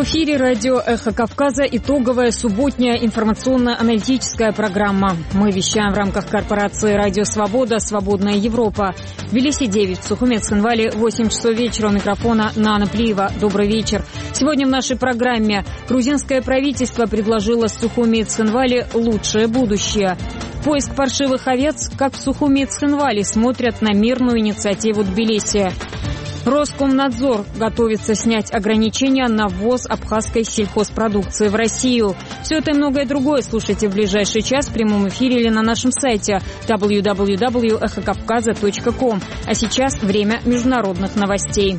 В эфире радио «Эхо Кавказа» итоговая субботняя информационно-аналитическая программа. Мы вещаем в рамках корпорации «Радио Свобода. Свободная Европа». В Тбилиси 9, в Сухуме Цхинвале 8 часов вечера. У микрофона Нана Плиева. Добрый вечер. Сегодня в нашей программе грузинское правительство предложило Сухуме и Цхинвале лучшее будущее. Поиск паршивых овец, как в Сухуме и Цхинвале, смотрят на мирную инициативу Тбилиси. Роскомнадзор готовится снять ограничения на ввоз абхазской сельхозпродукции в Россию. Все это и многое другое слушайте в ближайший час в прямом эфире или на нашем сайте www.ekhokavkaza.com. А сейчас время международных новостей.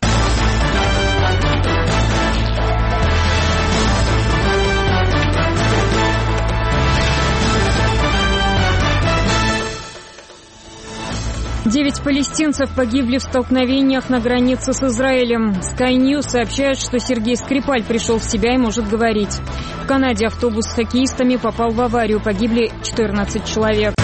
Девять палестинцев погибли в столкновениях на границе с Израилем. Sky News сообщает, что Сергей Скрипаль пришел в себя и может говорить. В Канаде автобус с хоккеистами попал в аварию. Погибли 14 человек.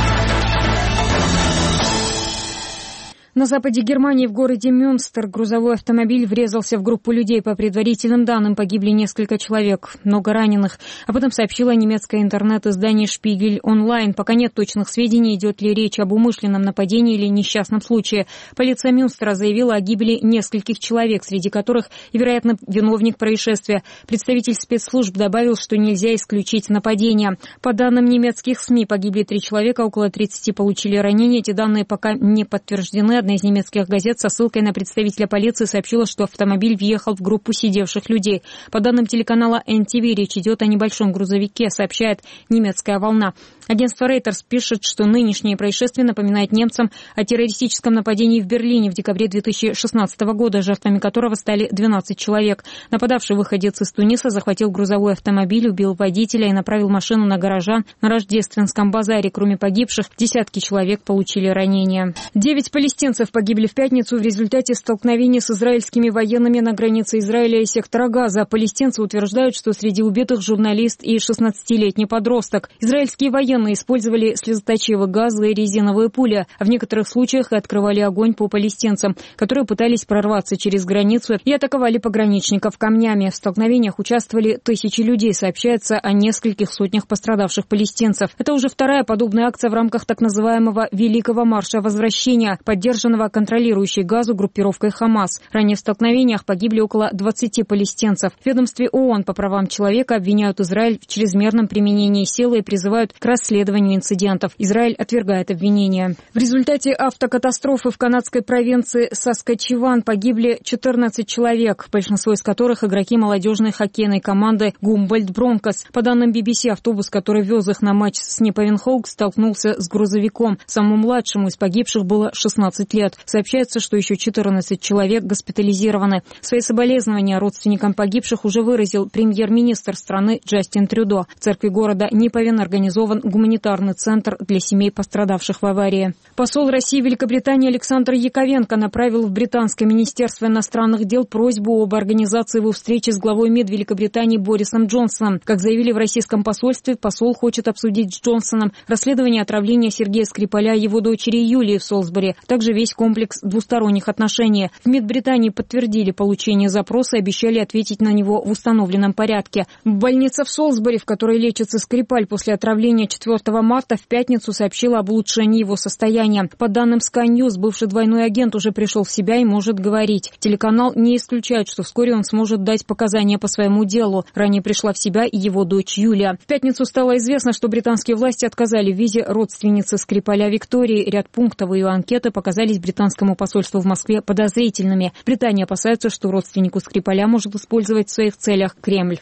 На западе Германии в городе Мюнстер грузовой автомобиль врезался в группу людей. По предварительным данным, погибли несколько человек, много раненых. Об этом сообщило немецкое интернет-издание «Шпигель Онлайн». Пока нет точных сведений, идет ли речь об умышленном нападении или несчастном случае. Полиция Мюнстера заявила о гибели нескольких человек, среди которых и, вероятно, виновник происшествия. Представитель спецслужб добавил, что нельзя исключить нападение. По данным немецких СМИ, погибли 3 человека, около 30 получили ранения. Эти данные пока не подтверждены. Одна из немецких газет со ссылкой на представителя полиции сообщила, что автомобиль въехал в группу сидевших людей. По данным телеканала NTV, речь идет о небольшом грузовике, сообщает немецкая «Волна». Агентство Reuters пишет, что нынешнее происшествие напоминает немцам о террористическом нападении в Берлине в декабре 2016 года, жертвами которого стали 12 человек. Нападавший выходец из Туниса захватил грузовой автомобиль, убил водителя и направил машину на горожан на Рождественском базаре. Кроме погибших, десятки человек получили ранения. 9 палестинцев погибли в пятницу в результате столкновения с израильскими военными на границе Израиля и сектора Газа. Палестинцы утверждают, что среди убитых журналист и 16-летний подросток. Израильские военные использовали слезоточивый газ и резиновые пули, а в некоторых случаях и открывали огонь по палестинцам, которые пытались прорваться через границу и атаковали пограничников камнями. В столкновениях участвовали тысячи людей, сообщается о нескольких сотнях пострадавших палестинцев. Это уже вторая подобная акция в рамках так называемого «Великого марша возвращения», поддержанного контролирующей Газу группировкой «Хамас». Ранее в столкновениях погибли около 20 палестинцев. В ведомстве ООН по правам человека обвиняют Израиль в чрезмерном применении силы и призывают к расследованию инцидентов. Израиль отвергает обвинения. В результате автокатастрофы в канадской провинции Саскачеван погибли 14 человек, большинство из которых игроки молодежной хоккейной команды Гумбольдт Бронкос. По данным BBC, автобус, который вез их на матч с Неповин Хоукс, столкнулся с грузовиком. Самому младшему из погибших было 16 лет. Сообщается, что еще 14 человек госпитализированы. Свои соболезнования родственникам погибших уже выразил премьер-министр страны Джастин Трюдо. В церкви города Неповин организован гуманитарный центр для семей, пострадавших в аварии. Посол России в Великобритании Александр Яковенко направил в британское министерство иностранных дел просьбу об организации его встречи с главой МИД Великобритании Борисом Джонсоном. Как заявили в российском посольстве, посол хочет обсудить с Джонсоном расследование отравления Сергея Скрипаля и его дочери Юлии в Солсбери, а также весь комплекс двусторонних отношений. В МИД Британии подтвердили получение запроса и обещали ответить на него в установленном порядке. Больница в Солсбери, в которой лечится Скрипаль после отравления 4 марта, в пятницу сообщила об улучшении его состояния. По данным Sky News, бывший двойной агент уже пришел в себя и может говорить. Телеканал не исключает, что вскоре он сможет дать показания по своему делу. Ранее пришла в себя и его дочь Юлия. В пятницу стало известно, что британские власти отказали в визе родственнице Скрипаля Виктории. Ряд пунктов ее анкеты показались британскому посольству в Москве подозрительными. Британия опасается, что родственнику Скрипаля может использовать в своих целях Кремль.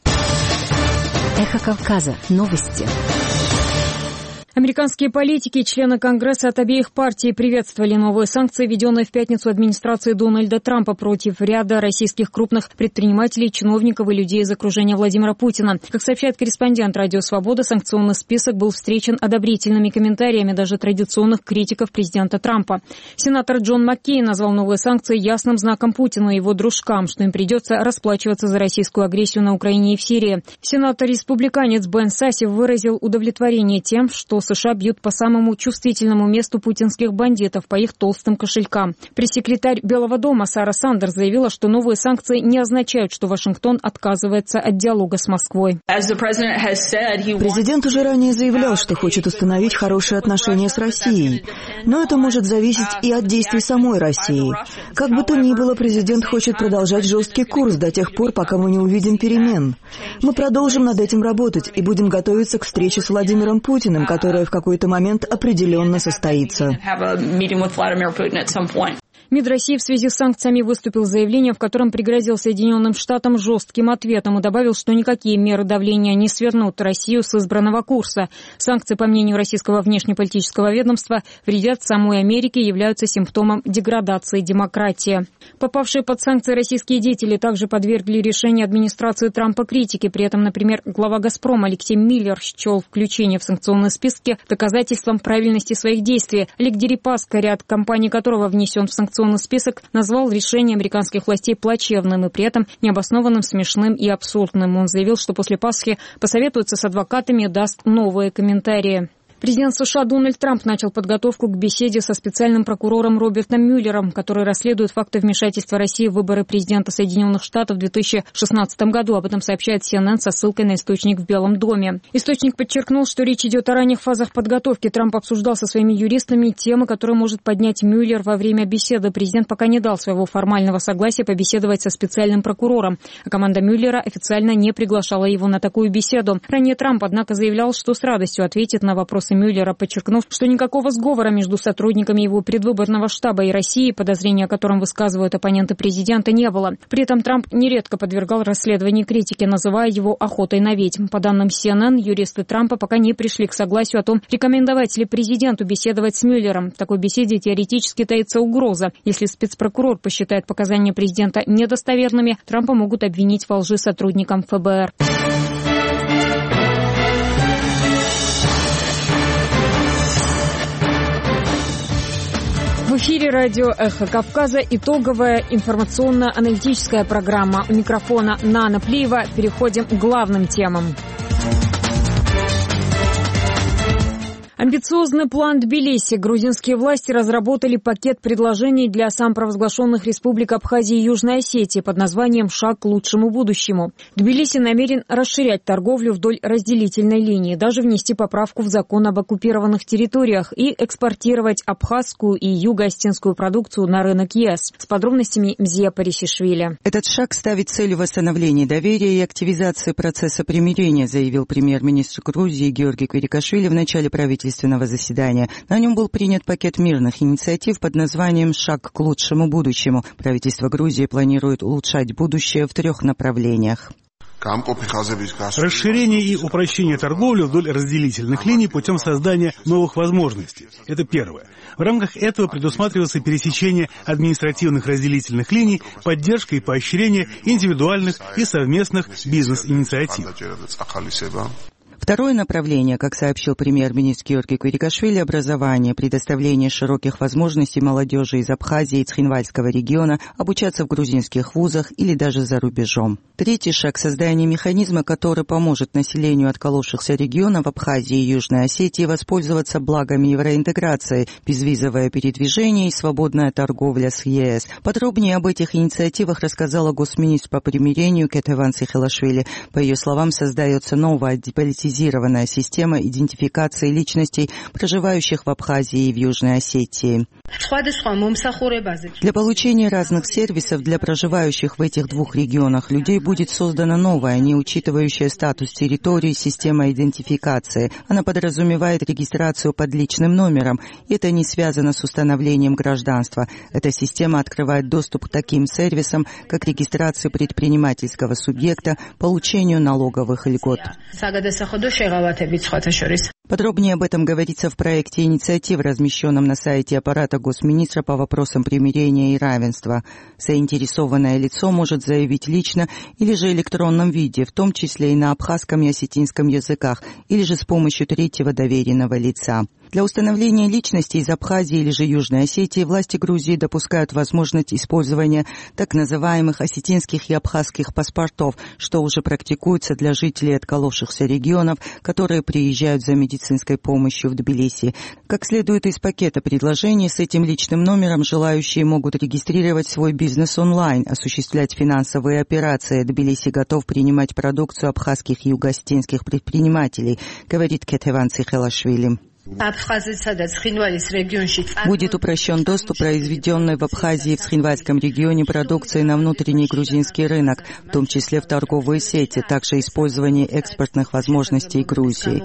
Эхо Кавказа. Новости. Американские политики и члены Конгресса от обеих партий приветствовали новые санкции, введенные в пятницу администрацией Дональда Трампа против ряда российских крупных предпринимателей, чиновников и людей из окружения Владимира Путина. Как сообщает корреспондент «Радио Свобода», санкционный список был встречен одобрительными комментариями даже традиционных критиков президента Трампа. Сенатор Джон Маккейн назвал новые санкции ясным знаком Путину и его дружкам, что им придется расплачиваться за российскую агрессию на Украине и в Сирии. Сенатор-республиканец Бен Сасси выразил удовлетворение тем, что США бьют по самому чувствительному месту путинских бандитов, по их толстым кошелькам. Пресс-секретарь Белого дома Сара Сандерс заявила, что новые санкции не означают, что Вашингтон отказывается от диалога с Москвой. Президент уже ранее заявлял, что хочет установить хорошие отношения с Россией. Но это может зависеть и от действий самой России. Как бы то ни было, президент хочет продолжать жесткий курс до тех пор, пока мы не увидим перемен. Мы продолжим над этим работать и будем готовиться к встрече с Владимиром Путиным, которая в какой-то момент определенно состоится. МИД России в связи с санкциями выступил с заявлением, в котором пригрозил Соединенным Штатам жестким ответом и добавил, что никакие меры давления не свернут Россию с избранного курса. Санкции, по мнению российского внешнеполитического ведомства, вредят самой Америке и являются симптомом деградации демократии. Попавшие под санкции российские деятели также подвергли решению администрации Трампа критике. При этом, например, глава «Газпрома» Алексей Миллер счел включение в санкционные списки доказательством правильности своих действий. Олег Дерипаска, ряд компаний которого внесен в санкционный список, назвал решение американских властей плачевным и при этом необоснованным, смешным и абсурдным. Он заявил, что после Пасхи посоветуется с адвокатами и даст новые комментарии. Президент США Дональд Трамп начал подготовку к беседе со специальным прокурором Робертом Мюллером, который расследует факты вмешательства России в выборы президента Соединенных Штатов в 2016 году. Об этом сообщает CNN со ссылкой на источник в Белом доме. Источник подчеркнул, что речь идет о ранних фазах подготовки. Трамп обсуждал со своими юристами темы, которые может поднять Мюллер во время беседы. Президент пока не дал своего формального согласия побеседовать со специальным прокурором, а команда Мюллера официально не приглашала его на такую беседу. Ранее Трамп, однако, заявлял, что с радостью ответит на вопросы Мюллера, подчеркнув, что никакого сговора между сотрудниками его предвыборного штаба и Россией, подозрения о котором высказывают оппоненты президента, не было. При этом Трамп нередко подвергал расследованию критики, называя его охотой на ведьм. По данным CNN, юристы Трампа пока не пришли к согласию о том, рекомендовать ли президенту беседовать с Мюллером. В такой беседе теоретически таится угроза. Если спецпрокурор посчитает показания президента недостоверными, Трампа могут обвинить во лжи сотрудникам ФБР. В эфире радио «Эхо Кавказа» итоговая информационно-аналитическая программа. У микрофона Нана Плиева. Переходим к главным темам. Амбициозный план Тбилиси. Грузинские власти разработали пакет предложений для самопровозглашенных республик Абхазии и Южной Осетии под названием «Шаг к лучшему будущему». Тбилиси намерен расширять торговлю вдоль разделительной линии, даже внести поправку в закон об оккупированных территориях и экспортировать абхазскую и юго-осетинскую продукцию на рынок ЕС. С подробностями Мзия Парисишвили. Этот шаг ставит целью восстановления доверия и активизации процесса примирения, заявил премьер-министр Грузии Георгий Квирикашвили в начале правительства заседания. На нем был принят пакет мирных инициатив под названием «Шаг к лучшему будущему». Правительство Грузии планирует улучшать будущее в 3 направлениях. Расширение и упрощение торговли вдоль разделительных линий путем создания новых возможностей. Это первое. В рамках этого предусматривается пересечение административных разделительных линий, поддержка и поощрение индивидуальных и совместных бизнес-инициатив. Второе направление, как сообщил премьер-министр Георгий Квирикашвили, образование, предоставление широких возможностей молодежи из Абхазии и Цхинвальского региона обучаться в грузинских вузах или даже за рубежом. Третий шаг – создание механизма, который поможет населению отколовшихся регионов Абхазии и Южной Осетии воспользоваться благами евроинтеграции, безвизовое передвижение и свободная торговля с ЕС. Подробнее об этих инициативах рассказала госминистр по примирению Кетеван Сихелашвили. По ее словам, создается новая деполитизированная система идентификации личностей, проживающих в Абхазии и в Южной Осетии. Для получения разных сервисов для проживающих в этих 2 регионах людей будет создана новая, не учитывающая статус территории, система идентификации. Она подразумевает регистрацию под личным номером. Это не связано с установлением гражданства. Эта система открывает доступ к таким сервисам, как регистрация предпринимательского субъекта, получению налоговых льгот. Подробнее об этом говорится в проекте инициатив, размещенном на сайте аппарата госминистра по вопросам примирения и равенства. Заинтересованное лицо может заявить лично или же в электронном виде, в том числе и на абхазском и осетинском языках, или же с помощью 3-го доверенного лица. Для установления личности из Абхазии или же Южной Осетии власти Грузии допускают возможность использования так называемых осетинских и абхазских паспортов, что уже практикуется для жителей отколовшихся регионов, которые приезжают за медицинской помощью в Тбилиси. Как следует из пакета предложений, с этим личным номером желающие могут регистрировать свой бизнес онлайн, осуществлять финансовые операции. Тбилиси готов принимать продукцию абхазских и юго-осетинских предпринимателей, говорит Кетеван Цихелашвили. Будет упрощен доступ произведенной в Абхазии и в Цхинвальском регионе продукции на внутренний грузинский рынок, в том числе в торговые сети, также использование экспортных возможностей Грузии.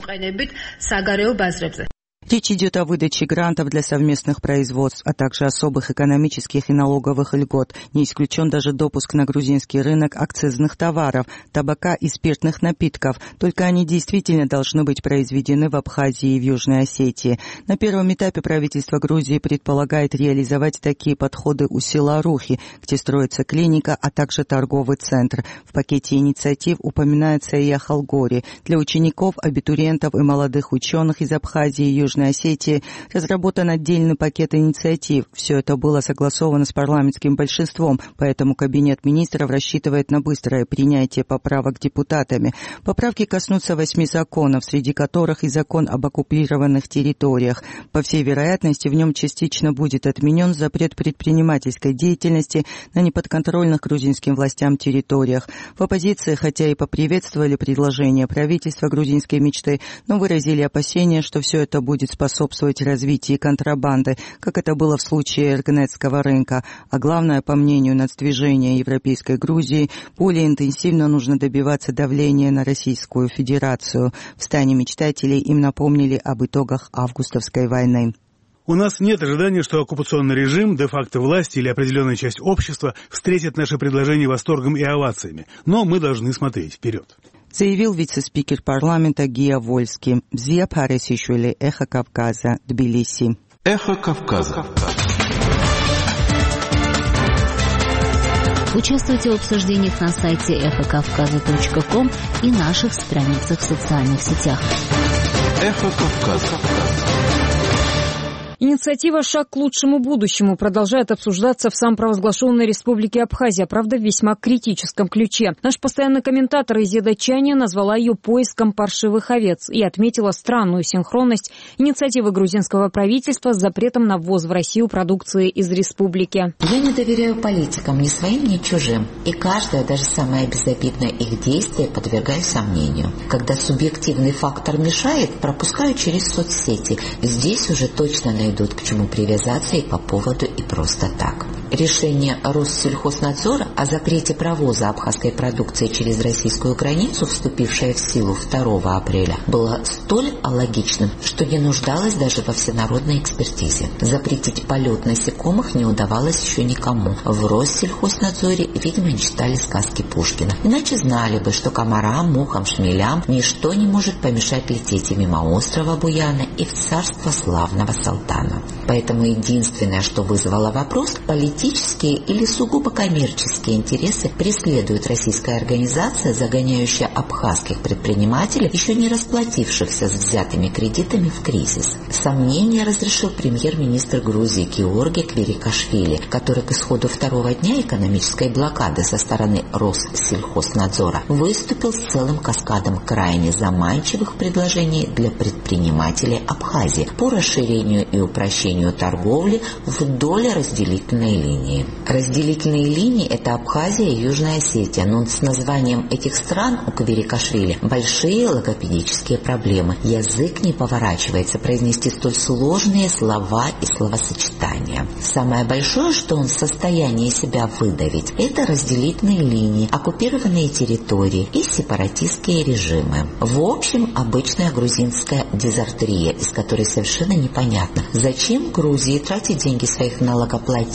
Речь идет о выдаче грантов для совместных производств, а также особых экономических и налоговых льгот. Не исключен даже допуск на грузинский рынок акцизных товаров, табака и спиртных напитков. Только они действительно должны быть произведены в Абхазии и в Южной Осетии. На первом этапе правительство Грузии предполагает реализовать такие подходы у села Рухи, где строится клиника, а также торговый центр. В пакете инициатив упоминается и о Халгоре. Для учеников, абитуриентов и молодых ученых из Абхазии и Южной Осетии разработан отдельный пакет инициатив. Все это было согласовано с парламентским большинством, поэтому Кабинет министров рассчитывает на быстрое принятие поправок депутатами. Поправки коснутся 8 законов, среди которых и закон об оккупированных территориях. По всей вероятности, в нем частично будет отменен запрет предпринимательской деятельности на неподконтрольных грузинским властям территориях. В оппозиции, хотя и поприветствовали предложение правительства грузинской мечты, но выразили опасения, что все это будет способствовать развитию контрабанды, как это было в случае Эргнетского рынка. А главное, по мнению нацдвижения Европейской Грузии, более интенсивно нужно добиваться давления на Российскую Федерацию. В стане мечтателей им напомнили об итогах августовской войны. У нас нет ожидания, что оккупационный режим, де-факто власть или определенная часть общества встретит наши предложения восторгом и овациями. Но мы должны смотреть вперед. Заявил вице-спикер парламента Гия Вольский. Зия Паресишвили, Эхо Кавказа, Тбилиси. Эхо Кавказа. Участвуйте в обсуждениях на сайте эхокавказа.ком и наших страницах в социальных сетях. Эхо Кавказа. Инициатива «Шаг к лучшему будущему» продолжает обсуждаться в самопровозглашенной республике Абхазия, правда, в весьма критическом ключе. Наш постоянный комментатор Изеда Чаня назвала ее поиском паршивых овец и отметила странную синхронность инициативы грузинского правительства с запретом на ввоз в Россию продукции из республики. Я не доверяю политикам ни своим, ни чужим. И каждое, даже самое безобидное их действие подвергаю сомнению. Когда субъективный фактор мешает, пропускаю через соцсети. Здесь уже точно найдут к чему привязаться и по поводу, и просто так. Решение Россельхознадзора о запрете провоза абхазской продукции через российскую границу, вступившее в силу 2 апреля, было столь алогичным, что не нуждалось даже во всенародной экспертизе. Запретить полет насекомых не удавалось еще никому. В Россельхознадзоре, видимо, не читали сказки Пушкина. Иначе знали бы, что комарам, мухам, шмелям ничто не может помешать лететь и мимо острова Буяна, и в царство славного Салтана. Поэтому единственное, что вызвало вопрос, политические или сугубо коммерческие интересы преследует российская организация, загоняющая абхазских предпринимателей, еще не расплатившихся с взятыми кредитами, в кризис. Сомнения разрешил премьер-министр Грузии Георги Квирикашвили, который к исходу 2-го дня экономической блокады со стороны Россельхознадзора выступил с целым каскадом крайне заманчивых предложений для предпринимателей Абхазии по расширению и упрощению торговли вдоль разделительной линии. Разделительные линии – это Абхазия и Южная Осетия, но с названием этих стран у Квирикашвили большие логопедические проблемы. Язык не поворачивается произнести столь сложные слова и словосочетания. Самое большое, что он в состоянии себя выдавить – это разделительные линии, оккупированные территории и сепаратистские режимы. В общем, обычная грузинская дизартерия, из которой совершенно непонятно, зачем Грузии тратить деньги своих налогоплательщиков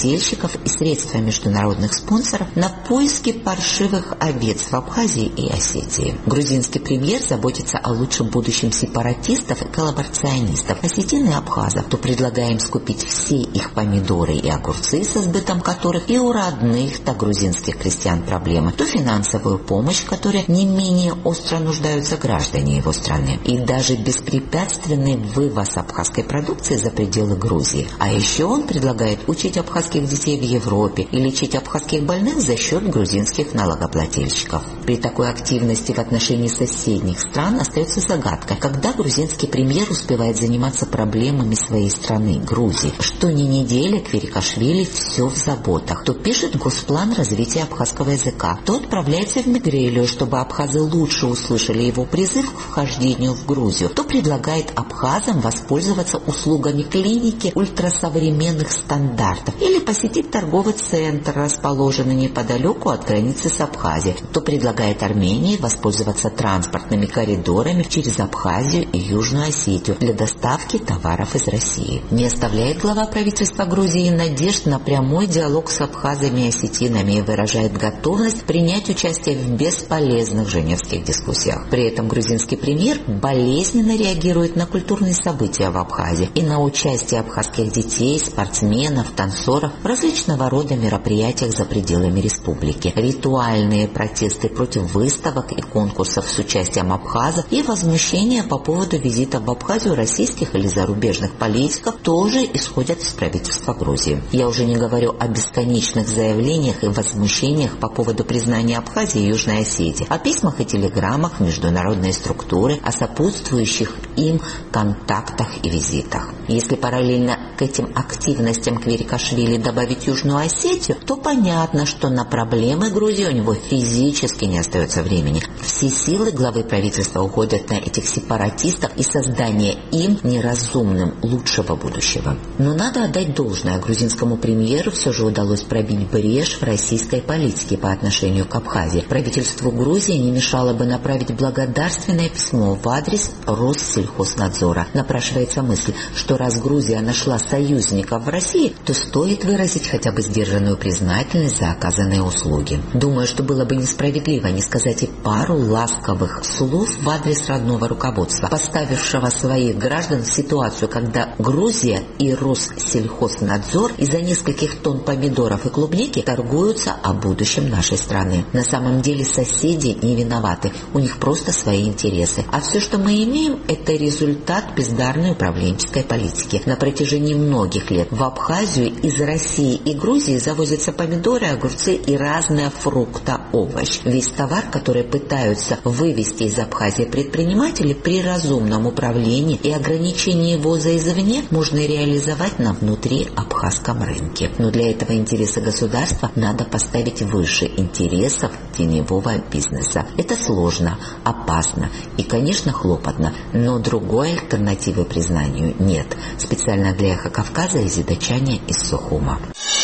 союзников и средства международных спонсоров на поиски паршивых овец в Абхазии и Осетии. Грузинский премьер заботится о лучшем будущем сепаратистов и коллаборационистов, осетин и абхазов, то предлагая им скупить все их помидоры и огурцы, со сбытом которых и у родных-то грузинских крестьян проблемы, то финансовую помощь, в которой не менее остро нуждаются граждане его страны, и даже беспрепятственный вывоз абхазской продукции за пределы Грузии. А еще он предлагает учить абхазских детей в Европе и лечить абхазских больных за счет грузинских налогоплательщиков. При такой активности в отношении соседних стран остается загадка, когда грузинский премьер успевает заниматься проблемами своей страны, Грузии. Что ни неделя Квирикашвили все в заботах. То пишет госплан развития абхазского языка, то отправляется в Мигрелию, чтобы абхазы лучше услышали его призыв к вхождению в Грузию, то предлагает абхазам воспользоваться услугами клиники ультрасовременных стандартов или посетить торговый центр, расположенный неподалеку от границы с Абхазией, то предлагает Армении воспользоваться транспортными коридорами через Абхазию и Южную Осетию для доставки товаров из России. Не оставляет глава правительства Грузии надежд на прямой диалог с абхазами и осетинами и выражает готовность принять участие в бесполезных женевских дискуссиях. При этом грузинский премьер болезненно реагирует на культурные события в Абхазии и на участие абхазских детей, спортсменов, танцоров в различного рода мероприятиях за пределами республики. Ритуальные протесты против выставок и конкурсов с участием абхазов и возмущение по поводу визита в Абхазию российских или зарубежных политиков тоже исходят из правительства Грузии. Я уже не говорю о бесконечных заявлениях и возмущениях по поводу признания Абхазии и Южной Осетии, о письмах и телеграммах в международные структуры, о сопутствующих им контактах и визитах. Если параллельно к этим активностям Квирикашвили добавить Южную Осетию, то понятно, что на проблемы Грузии у него физически не остается времени. Все силы главы правительства уходят на этих сепаратистов и создание им неразумным лучшего будущего. Но надо отдать должное, грузинскому премьеру все же удалось пробить брешь в российской политике по отношению к Абхазии. Правительству Грузии не мешало бы направить благодарственное письмо в адрес Россельхознадзора. Напрашивается мысль, что раз Грузия нашла союзников в России, то стоит выразить хотя бы сдержанную признательность за оказанные услуги. Думаю, что было бы несправедливо не сказать и пару ласковых слов в адрес родного руководства, поставившего своих граждан в ситуацию, когда Грузия и Россельхознадзор из-за нескольких тонн помидоров и клубники торгуются о будущем нашей страны. На самом деле соседи не виноваты, у них просто свои интересы. А все, что мы имеем, это результат бездарной управленческой политики. На протяжении многих лет в Абхазию из России и Грузии завозятся помидоры, огурцы и разные фрукты, овощи. Весь товар, который пытаются вывести из Абхазии предприниматели, при разумном управлении и ограничении ввоза извне можно реализовать на внутриабхазском рынке. Но для этого интересы государства надо поставить выше интересов теневого бизнеса. Это сложно, опасно и, конечно, хлопотно, но другой альтернативы признанию нет. Специально для «Эхо Кавказа» Изида Чаня из Сухума.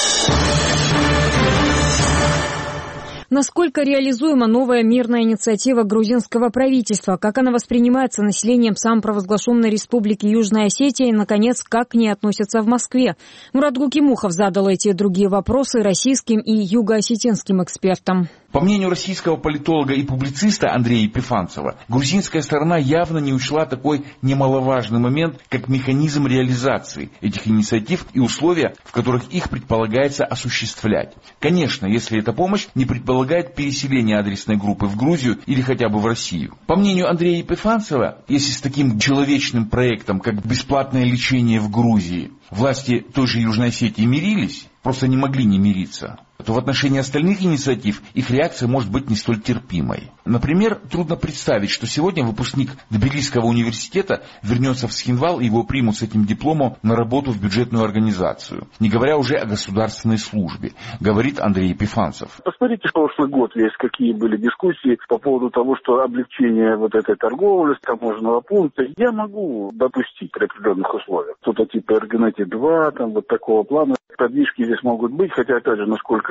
Насколько реализуема новая мирная инициатива грузинского правительства? Как она воспринимается населением самопровозглашенной республики Южная Осетия? И, наконец, как к ней относятся в Москве? Мурат Гукимухов задал эти и другие вопросы российским и югоосетинским экспертам. По мнению российского политолога и публициста Андрея Епифанцева, грузинская сторона явно не учла такой немаловажный момент, как механизм реализации этих инициатив и условия, в которых их предполагается осуществлять. Конечно, если эта помощь не предполагает переселение адресной группы в Грузию или хотя бы в Россию. По мнению Андрея Епифанцева, если с таким человечным проектом, как бесплатное лечение в Грузии, власти той же Южной Осетии мирились, просто не могли не мириться, то в отношении остальных инициатив их реакция может быть не столь терпимой. Например, трудно представить, что сегодня выпускник Тбилисского университета вернется в Схинвал и его примут с этим дипломом на работу в бюджетную организацию, не говоря уже о государственной службе, говорит Андрей Епифанцев. Посмотрите, прошлый год весь, какие были дискуссии по поводу того, что облегчение вот этой торговли, таможенного пункта, я могу допустить при определенных условиях. Что-то типа Эргенети-2, там вот такого плана. Подвижки здесь могут быть, хотя, опять же, насколько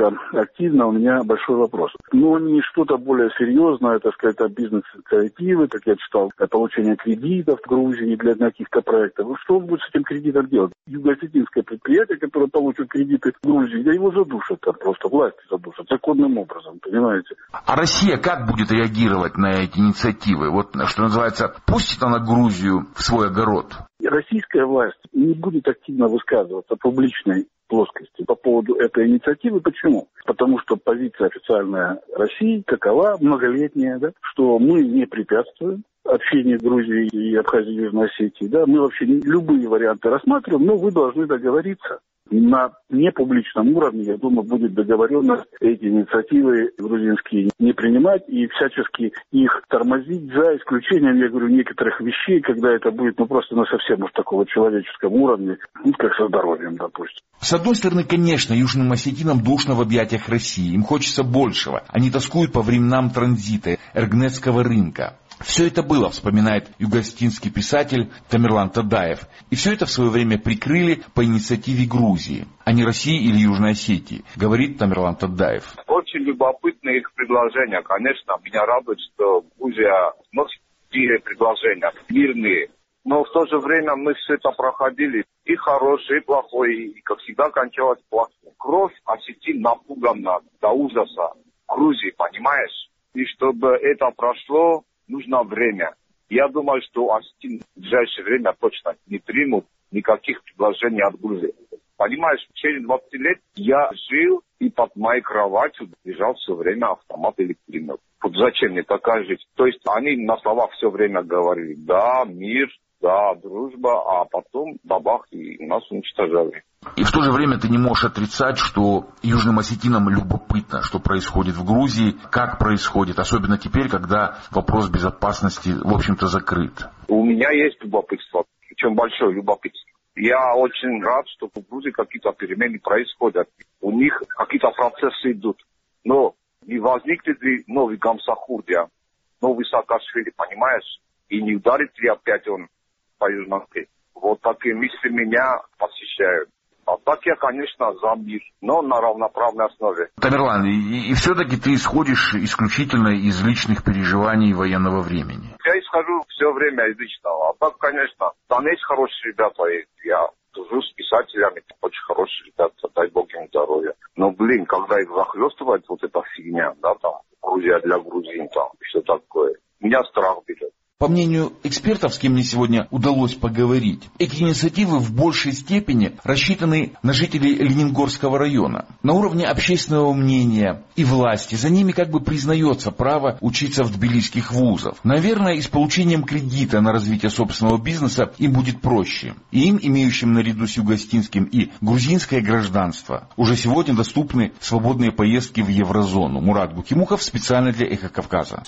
настолько активно, у меня большой вопрос. Но не что-то более серьезное, так сказать, бизнес-инициативы, как я читал, получение кредитов в Грузии для каких-то проектов. Ну, что он будет с этим кредитом делать? Юго-осетинское предприятие, которое получит кредиты в Грузии, да его задушат там просто, власти задушат, законным образом, понимаете? А Россия как будет реагировать на эти инициативы? Вот, что называется, пустит она Грузию в свой огород? Российская власть не будет активно высказываться в публичной плоскости по поводу этой инициативы. Почему? Потому что позиция официальная России такова, многолетняя, да, что мы не препятствуем общению Грузии и Абхазии, Южной Осетии. Да, мы вообще любые варианты рассматриваем, но вы должны договориться. На непубличном уровне, я думаю, будет договоренность эти инициативы грузинские не принимать и всячески их тормозить, за исключением, я говорю, некоторых вещей, когда это будет, просто на совсем уж такого человеческом уровне, как со здоровьем, допустим. С одной стороны, конечно, южным осетинам душно в объятиях России, им хочется большего. Они тоскуют по временам транзита, эргнетского рынка. Все это было, вспоминает юго-осетинский писатель Тамерлан Тадаев. И все это в свое время прикрыли по инициативе Грузии, а не России или Южной Осетии, говорит Тамерлан Тадаев. Очень любопытные их предложения. Конечно, меня радует, что Грузия носит такие предложения, мирные. Но в то же время мы все это проходили. И хорошее, и плохое, и как всегда кончалось плохо. Кровь осетин напугана до ужаса. Грузии, понимаешь? И чтобы это прошло, нужно время. Я думаю, что осетин в ближайшее время точно не примут никаких предложений от Грузии. Понимаешь, в течение 20 лет я жил, и под моей кроватью лежал все время автомат или пулемет. Вот зачем мне такая жизнь? То есть они на словах все время говорили, да, мир, да, дружба, а потом бабах, и нас уничтожали. И в то же время ты не можешь отрицать, что южным осетинам любопытно, что происходит в Грузии, как происходит, особенно теперь, когда вопрос безопасности, в общем-то, закрыт. У меня есть любопытство, причем большое любопытство. Я очень рад, что в Грузии какие-то перемены происходят. У них какие-то процессы идут. Но не возникнет ли новый Гамсахурдия, новый Саакашвили, понимаешь? И не ударит ли опять он по Южной Осетии? Вот такие мысли меня посещают. А так я, конечно, за мир, но на равноправной основе. Тамерлан, и все-таки ты исходишь исключительно из личных переживаний военного времени? Я исхожу все время из личного. А так, конечно, там есть хорошие ребята, и я дружу с писателями, очень хорошие ребята, дай бог им здоровья. Но, когда их захлестывает вот эта фигня, да, там, Грузия для грузин, там, все такое, меня страх берет. По мнению экспертов, с кем мне сегодня удалось поговорить, эти инициативы в большей степени рассчитаны на жителей Лениногорского района. На уровне общественного мнения и власти за ними как бы признается право учиться в тбилисских вузах. Наверное, и с получением кредита на развитие собственного бизнеса им будет проще. И им, имеющим наряду с юго-осетинским и грузинское гражданство, уже сегодня доступны свободные поездки в еврозону. Мурат Гукимухов специально для «Эхо Кавказа».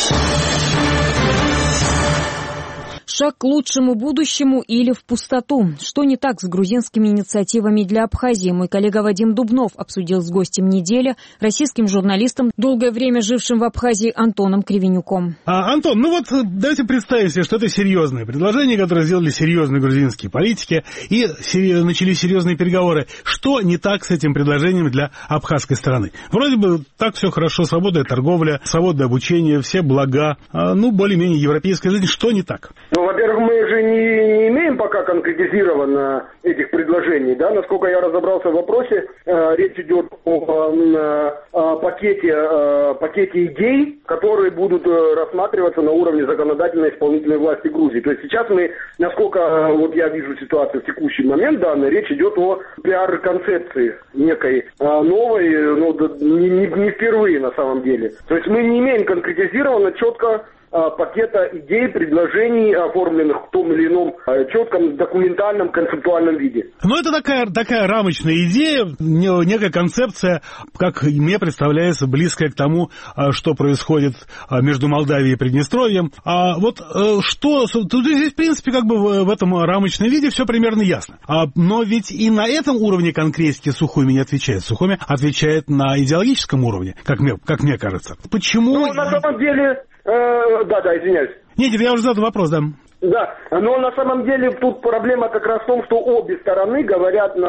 Шаг к лучшему будущему или в пустоту? Что не так с грузинскими инициативами для Абхазии? Мой коллега Вадим Дубнов обсудил с гостем недели, российским журналистом, долгое время жившим в Абхазии Антоном Кривенюком. Антон, давайте представим себе, что это серьезное предложение, которое сделали серьезные грузинские политики, и начались серьезные переговоры. Что не так с этим предложением для абхазской стороны? Вроде бы так все хорошо, свободная торговля, свободное обучение, все блага, более-менее европейская жизнь. Что не так? Во-первых, мы же не имеем пока конкретизированно этих предложений, да, насколько я разобрался в вопросе, речь идет о пакете идей, которые будут рассматриваться на уровне законодательной и исполнительной власти Грузии. То есть сейчас мы, насколько я вижу ситуацию в текущий момент, речь идет о пиар-концепции некой новой, не впервые на самом деле. То есть мы не имеем конкретизированно четко пакета идей, предложений, оформленных в том или ином четком документальном, концептуальном виде. Это такая рамочная идея, некая концепция, как мне представляется, близкая к тому, что происходит между Молдавией и Приднестровьем. Тут здесь, в принципе, в этом рамочном виде все примерно ясно. Но ведь и на этом уровне конкретики Сухуми не отвечает. Сухуми отвечает на идеологическом уровне, как мне кажется. Почему? На самом деле... извиняюсь. Нет, я уже задал вопрос, да. Да, но на самом деле тут проблема как раз в том, что обе стороны говорят на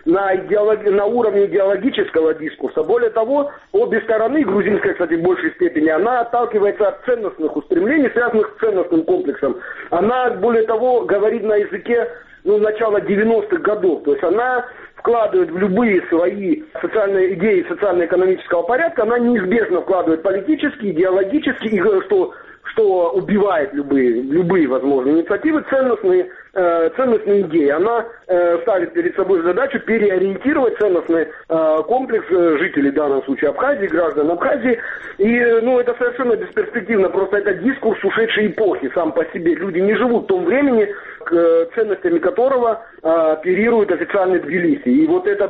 на уровне идеологического дискурса. Более того, обе стороны, грузинская, кстати, в большей степени, она отталкивается от ценностных устремлений, связанных с ценностным комплексом. Она, более того, говорит на языке начала 90-х годов. То есть она вкладывает в любые свои социальные идеи социально-экономического порядка, она неизбежно вкладывает политические, идеологические, и что убивает любые возможные инициативы, ценностные идеи. Она ставит перед собой задачу переориентировать ценностный комплекс жителей, в данном случае Абхазии, граждан Абхазии. И это совершенно бесперспективно, просто это дискурс ушедшей эпохи сам по себе. Люди не живут в том времени, ценностями которого оперирует официальный Тбилиси. И вот это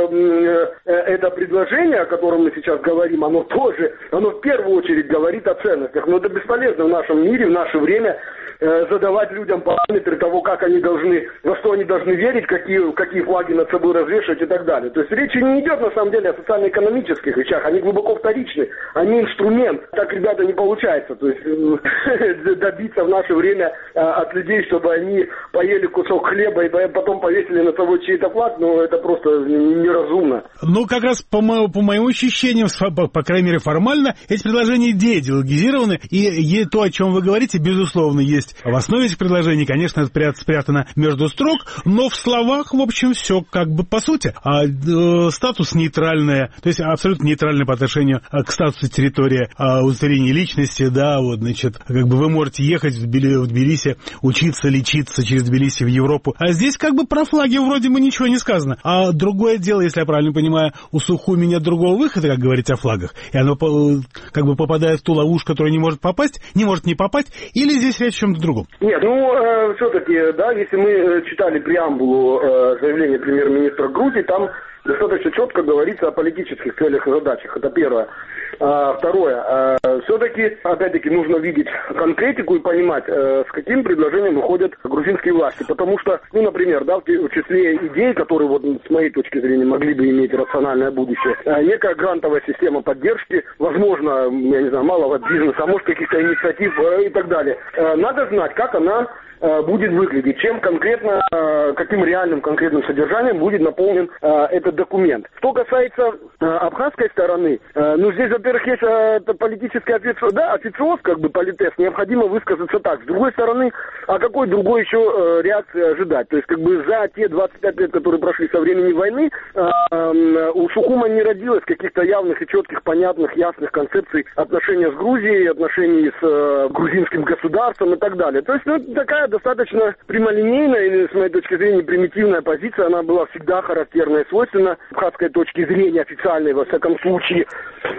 предложение, о котором мы сейчас говорим, оно в первую очередь говорит о ценностях. Но это бесполезно в нашем мире, в наше время задавать людям параметры того, во что они должны верить, какие флаги над собой развешивать и так далее. То есть речь не идет на самом деле о социально-экономических вещах, они глубоко вторичны, они инструмент. Так, ребята, не получается. То есть добиться в наше время от людей, чтобы они поели кусок хлеба и потом повесили на собой чей-то флаг, это просто неразумно. Как раз по моим ощущениям, по крайней мере формально, эти предложения деидеологизированы, и то, о чем вы говорите, безусловно, есть в основе этих предложений, конечно, это спрятано между строк, но в словах, в общем, все как бы по сути. Статус нейтральный, то есть абсолютно нейтральный по отношению к статусу территории, удостоверения личности, вы можете ехать в Тбилиси, учиться, лечиться через Тбилиси в Европу, а здесь про флаги вроде бы ничего не сказано. А другое дело, если я правильно понимаю, у Сухуми нет другого выхода, как говорить о флагах, и оно попадает в ту ловушку, которая не может не попасть, или здесь речь о чем-то другом? Нет, все-таки, если мы читали преамбулу заявления премьер-министра Грузии, там достаточно четко говорится о политических целях и задачах. Это первое. Второе. Все-таки, опять-таки, нужно видеть конкретику и понимать, с каким предложением выходят грузинские власти. Потому что, например, в числе идей, которые, с моей точки зрения, могли бы иметь рациональное будущее, некая грантовая система поддержки, возможно, малого бизнеса, а может, каких-то инициатив и так далее. Надо знать, как она будет выглядеть, каким реальным конкретным содержанием будет наполнен этот документ. Что касается абхазской стороны, здесь, во-первых, есть политический официоз, политес, необходимо высказаться так. С другой стороны, а какой другой еще реакции ожидать? То есть, за те 25 лет, которые прошли со времени войны, у Сухума не родилось каких-то явных и четких, понятных, ясных концепций отношения с Грузией, отношений с грузинским государством и так далее. То есть, такая достаточно прямолинейная или, с моей точки зрения, примитивная позиция, она была всегда характерна и свойственна абхазской точки зрения, официальной во всяком случае,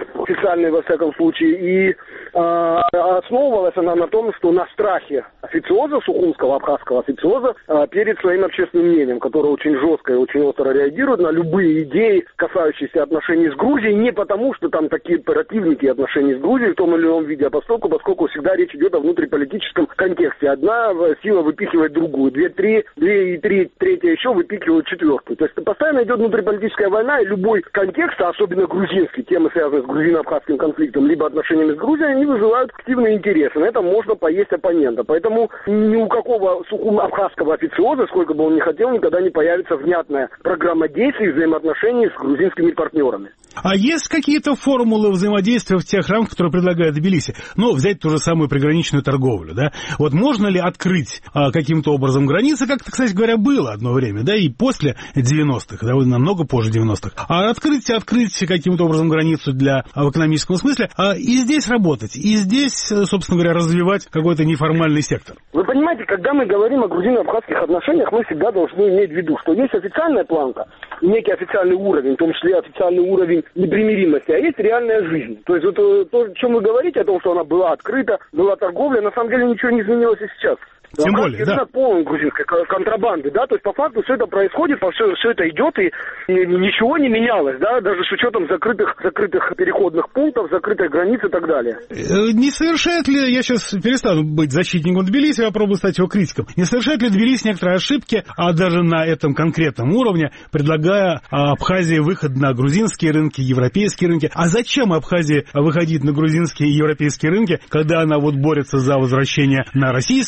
и основывалась она на том, что на страхе официоза, сухумского, абхазского официоза, перед своим общественным мнением, которое очень жестко и очень остро реагирует на любые идеи, касающиеся отношений с Грузией, не потому, что там такие противники отношений с Грузией в том или ином виде, а поскольку всегда речь идет о внутриполитическом контексте. Одна сила выпихивает другую, третья еще выпихивают четвертую. То есть постоянно идет внутриполитическая война, и любой контекст, а особенно грузинский, темы, связанные с грузино-абхазским конфликтом, либо отношениями с Грузией, они вызывают активный интерес. На этом можно поесть оппонента. Поэтому ни у какого сухум-абхазского официоза, сколько бы он ни хотел, никогда не появится внятная программа действий и взаимоотношений с грузинскими партнерами. А есть какие-то формулы взаимодействия в тех рамках, которые предлагает Тбилиси? Взять ту же самую приграничную торговлю, можно ли открыть каким-то образом границы, как, кстати говоря, было одно время, и после 90-х, намного позже 90-х. А открыть каким-то образом границу в экономическом смысле, и здесь работать, и здесь, собственно говоря, развивать какой-то неформальный сектор. Вы понимаете, когда мы говорим о грузино-абхазских отношениях, мы всегда должны иметь в виду, что есть официальная планка, некий официальный уровень, в том числе официальный уровень непримиримости, а есть реальная жизнь. То есть то, о чем вы говорите, о том, что она была открыта, была торговля, на самом деле ничего не изменилось и сейчас. Тем более, да. Полон грузинской контрабанды, то есть по факту все это происходит, все это идет, и ничего не менялось, даже с учетом закрытых переходных пунктов, закрытой границы и так далее. Не совершает ли, я сейчас перестану быть защитником Тбилиси, я попробую стать его критиком, не совершает ли Тбилиси некоторые ошибки, а даже на этом конкретном уровне, предлагая Абхазии выход на грузинские рынки, европейские рынки? А зачем Абхазии выходить на грузинские и европейские рынки, когда она борется за возвращение на российские рынки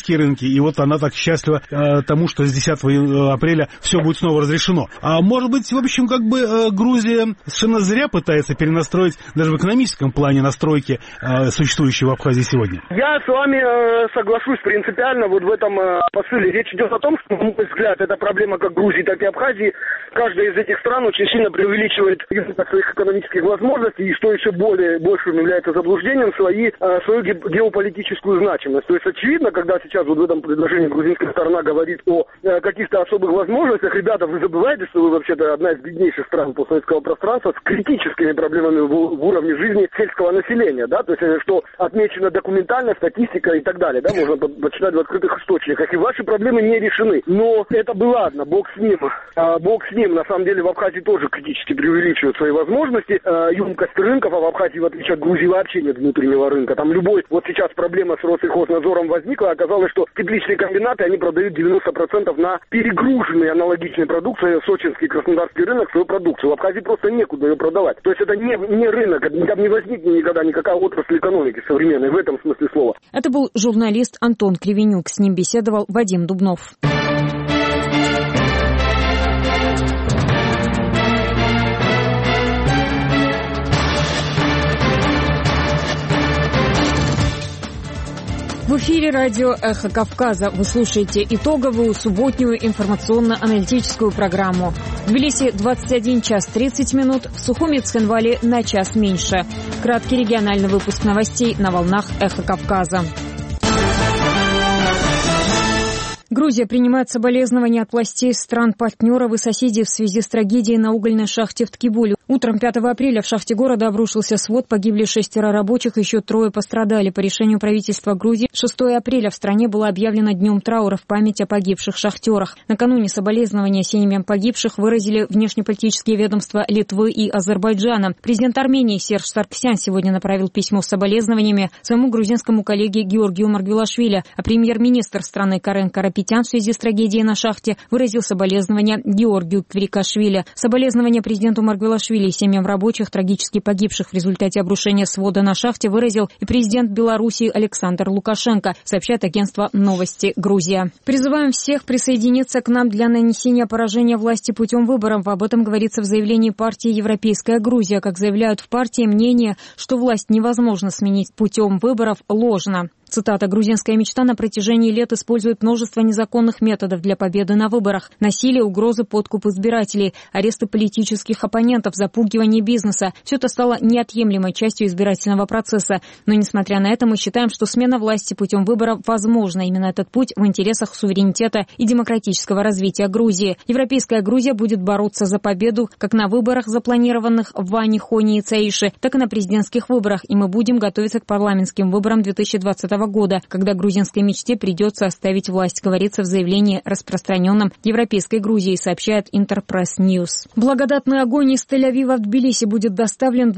и вот она так счастлива тому, что с 10 апреля все будет снова разрешено. А может быть, в общем, как бы Грузия совершенно зря пытается перенастроить даже в экономическом плане настройки, существующие в Абхазии сегодня? Я с вами соглашусь принципиально вот в этом посыле. Речь идет о том, что, на мой взгляд, эта проблема как Грузии, так и Абхазии. Каждая из этих стран очень сильно преувеличивает своих экономических возможностей и, что еще большим является заблуждением, свою геополитическую значимость. То есть, очевидно, когда сейчас вот в этом предложении грузинская сторона говорит о каких-то особых возможностях, ребята, вы забываете, что вы вообще-то одна из беднейших стран постсоветского пространства с критическими проблемами в уровне жизни сельского населения, да, то есть, что отмечено документально, статистика и так далее, да, можно почитать в открытых источниках, и ваши проблемы не решены. Но это бы ладно, бог с ним. Бог с ним, на самом деле, в Абхазии тоже критически преувеличивают свои возможности, емкость рынков, а в Абхазии, в отличие от Грузии, вообще нет внутреннего рынка. Там вот сейчас проблема с Россельхознадзором возникла, оказалось, что тепличные комбинаты, они продают 90% на перегруженный аналогичной продукции, сочинский, краснодарский рынок, свою продукцию. В Абхазии просто некуда ее продавать. То есть это не рынок, там не возникнет никогда никакая отрасль экономики современной, в этом смысле слова. Это был журналист Антон Кривенюк. С ним беседовал Вадим Дубнов. В эфире радио «Эхо Кавказа». Вы слушаете итоговую субботнюю информационно-аналитическую программу. В Тбилиси 21 час 30 минут, в Сухуми и Цхинвале на час меньше. Краткий региональный выпуск новостей на волнах «Эхо Кавказа». Грузия принимает соболезнования от властей стран-партнеров и соседей в связи с трагедией на угольной шахте в Ткибуле. Утром 5 апреля в шахте города обрушился свод, погибли 6 рабочих, еще 3 пострадали. По решению правительства Грузии 6 апреля в стране было объявлено днем траура в память о погибших шахтерах. Накануне соболезнования семьям погибших выразили внешнеполитические ведомства Литвы и Азербайджана. Президент Армении Серж Сарксян сегодня направил письмо с соболезнованиями своему грузинскому коллеге Георгию Маргвелашвили, а премьер-министр страны Карен Карапетян в связи с трагедией на шахте выразил соболезнования Георгию Квирикашвили. Соболезнования президенту Маргвелашвили и семьям рабочих, трагически погибших в результате обрушения свода на шахте, выразил и президент Беларуси Александр Лукашенко, сообщает агентство «Новости Грузия». Призываем всех присоединиться к нам для нанесения поражения власти путем выборов. Об этом говорится в заявлении партии «Европейская Грузия». Как заявляют в партии, мнение, что власть невозможно сменить путем выборов, ложно. Цитата: «Грузинская мечта на протяжении лет использует множество незаконных методов для победы на выборах. Насилие, угрозы, подкуп избирателей, аресты политических оппонентов, запугивание бизнеса. Все это стало неотъемлемой частью избирательного процесса. Но, несмотря на это, мы считаем, что смена власти путем выборов возможна. Именно этот путь в интересах суверенитета и демократического развития Грузии. Европейская Грузия будет бороться за победу как на выборах, запланированных в Ване, Хоне и Цаише, так и на президентских выборах. И мы будем готовиться к парламентским выборам 2020 года, когда грузинской мечте придется оставить власть», говорится в заявлении, распространенном Европейской Грузией, сообщает Интерпресс Ньюс. Благодатный огонь из Тель-Авива в Тбилиси будет доставлен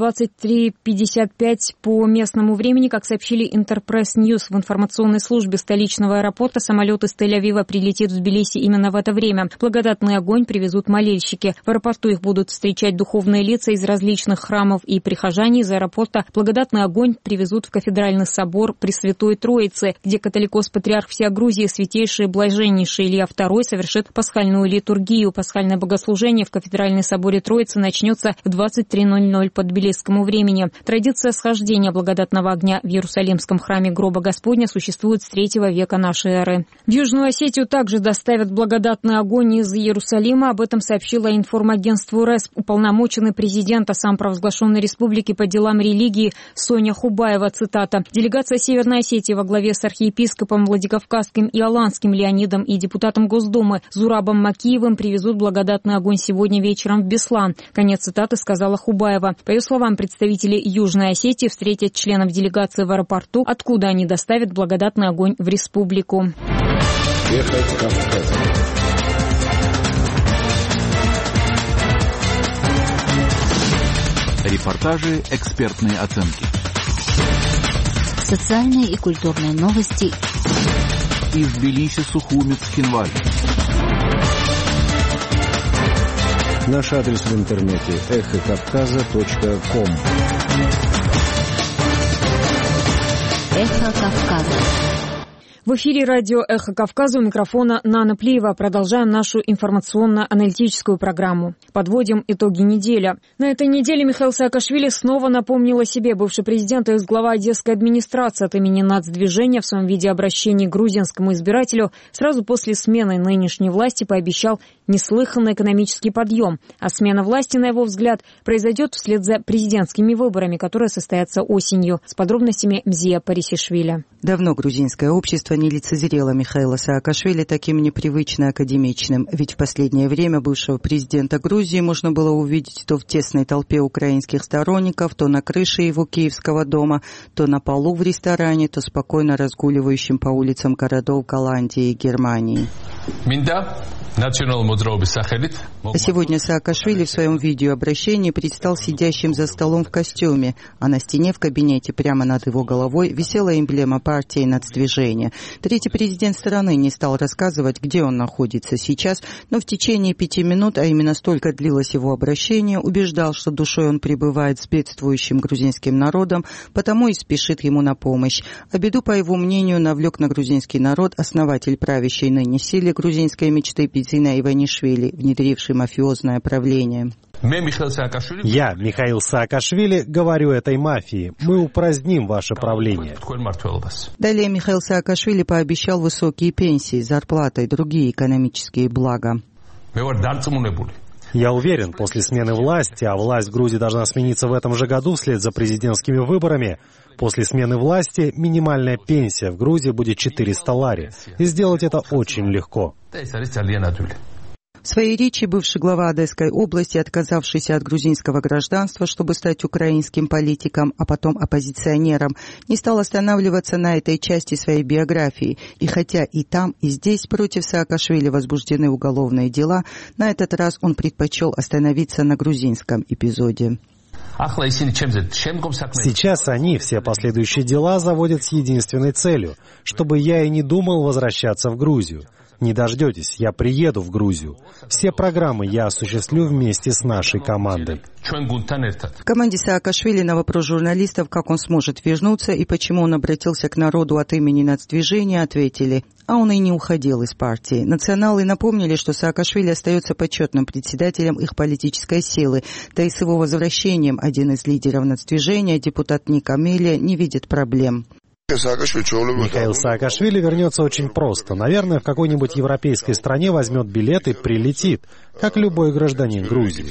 23:55 по местному времени. Как сообщили Интерпресс Ньюс в информационной службе столичного аэропорта, самолет из Тель-Авива прилетит в Тбилиси именно в это время. Благодатный огонь привезут молельщики. В аэропорту их будут встречать духовные лица из различных храмов и прихожане из аэропорта. Благодатный огонь привезут в кафедральный собор Пресвятой Троицы, где католикос-патриарх всея Грузии, святейший блаженнейший Илья II, совершит пасхальную литургию. Пасхальное богослужение в кафедральной соборе Троицы начнется в 23:00 по тбилисскому времени. Традиция схождения благодатного огня в Иерусалимском храме Гроба Господня существует с 3 века нашей эры. В Южную Осетию также доставят благодатный огонь из Иерусалима. Об этом сообщила информагентству РЭС уполномоченный президента самопровозглашенной республики по делам религии Соня Хубаева. Цитата: «Делегация Северной Осетии во главе с архиепископом Владикавказским и Аланским Леонидом и депутатом Госдумы Зурабом Макиевым привезут благодатный огонь сегодня вечером в Беслан». Конец цитаты, сказала Хубаева. По ее словам, представители Южной Осетии встретят членов делегации в аэропорту, откуда они доставят благодатный огонь в республику. Репортажи, экспертные оценки. Социальные и культурные новости из Тбилиси, Сухуми, Цхинвале. Наш адрес в интернете эхокавказа.ком. Эхо Кавказа. В эфире радио «Эхо Кавказа», у микрофона Нана Плиева. Продолжаем нашу информационно-аналитическую программу. Подводим итоги недели. На этой неделе Михаил Саакашвили снова напомнил о себе. Бывший президент и экс-глава Одесской администрации от имени нацдвижения в своем видеообращении к грузинскому избирателю сразу после смены нынешней власти пообещал неслыханный экономический подъем. А смена власти, на его взгляд, произойдет вслед за президентскими выборами, которые состоятся осенью. С подробностями Мзия Парисишвили. Давно грузинское общество не лицезрело Михаила Саакашвили таким непривычно академичным, ведь в последнее время бывшего президента Грузии можно было увидеть то в тесной толпе украинских сторонников, то на крыше его киевского дома, то на полу в ресторане, то спокойно разгуливающим по улицам городов Голландии и Германии. А сегодня Саакашвили в своем видеообращении предстал сидящим за столом в костюме, а на стене в кабинете прямо над его головой висела эмблема партии нацдвижения. Третий президент страны не стал рассказывать, где он находится сейчас, но в течение 5 минут, а именно столько длилось его обращение, убеждал, что душой он пребывает с бедствующим грузинским народом, потому и спешит ему на помощь. А беду, по его мнению, навлек на грузинский народ основатель правящей ныне силы грузинской мечты Бизина Иванишвили, внедривший мафиозное правление. Я, Михаил Саакашвили, говорю этой мафии: мы упраздним ваше правление. Далее Михаил Саакашвили пообещал высокие пенсии, зарплаты и другие экономические блага. Я уверен, после смены власти, а власть в Грузии должна смениться в этом же году вслед за президентскими выборами, после смены власти минимальная пенсия в Грузии будет 400 лари. И сделать это очень легко. В своей речи бывший глава Одесской области, отказавшийся от грузинского гражданства, чтобы стать украинским политиком, а потом оппозиционером, не стал останавливаться на этой части своей биографии. И хотя и там, и здесь против Саакашвили возбуждены уголовные дела, на этот раз он предпочел остановиться на грузинском эпизоде. Сейчас они все последующие дела заводят с единственной целью, чтобы я и не думал возвращаться в Грузию. Не дождетесь, я приеду в Грузию. Все программы я осуществлю вместе с нашей командой. В команде Саакашвили на вопрос журналистов, как он сможет вернуться и почему он обратился к народу от имени нацдвижения, ответили: а он и не уходил из партии. Националы напомнили, что Саакашвили остается почетным председателем их политической силы, да и с его возвращением один из лидеров нацдвижения, депутат Ник Амелия, не видит проблем. Михаил Саакашвили вернется очень просто. Наверное, в какой-нибудь европейской стране возьмет билет и прилетит, как любой гражданин Грузии.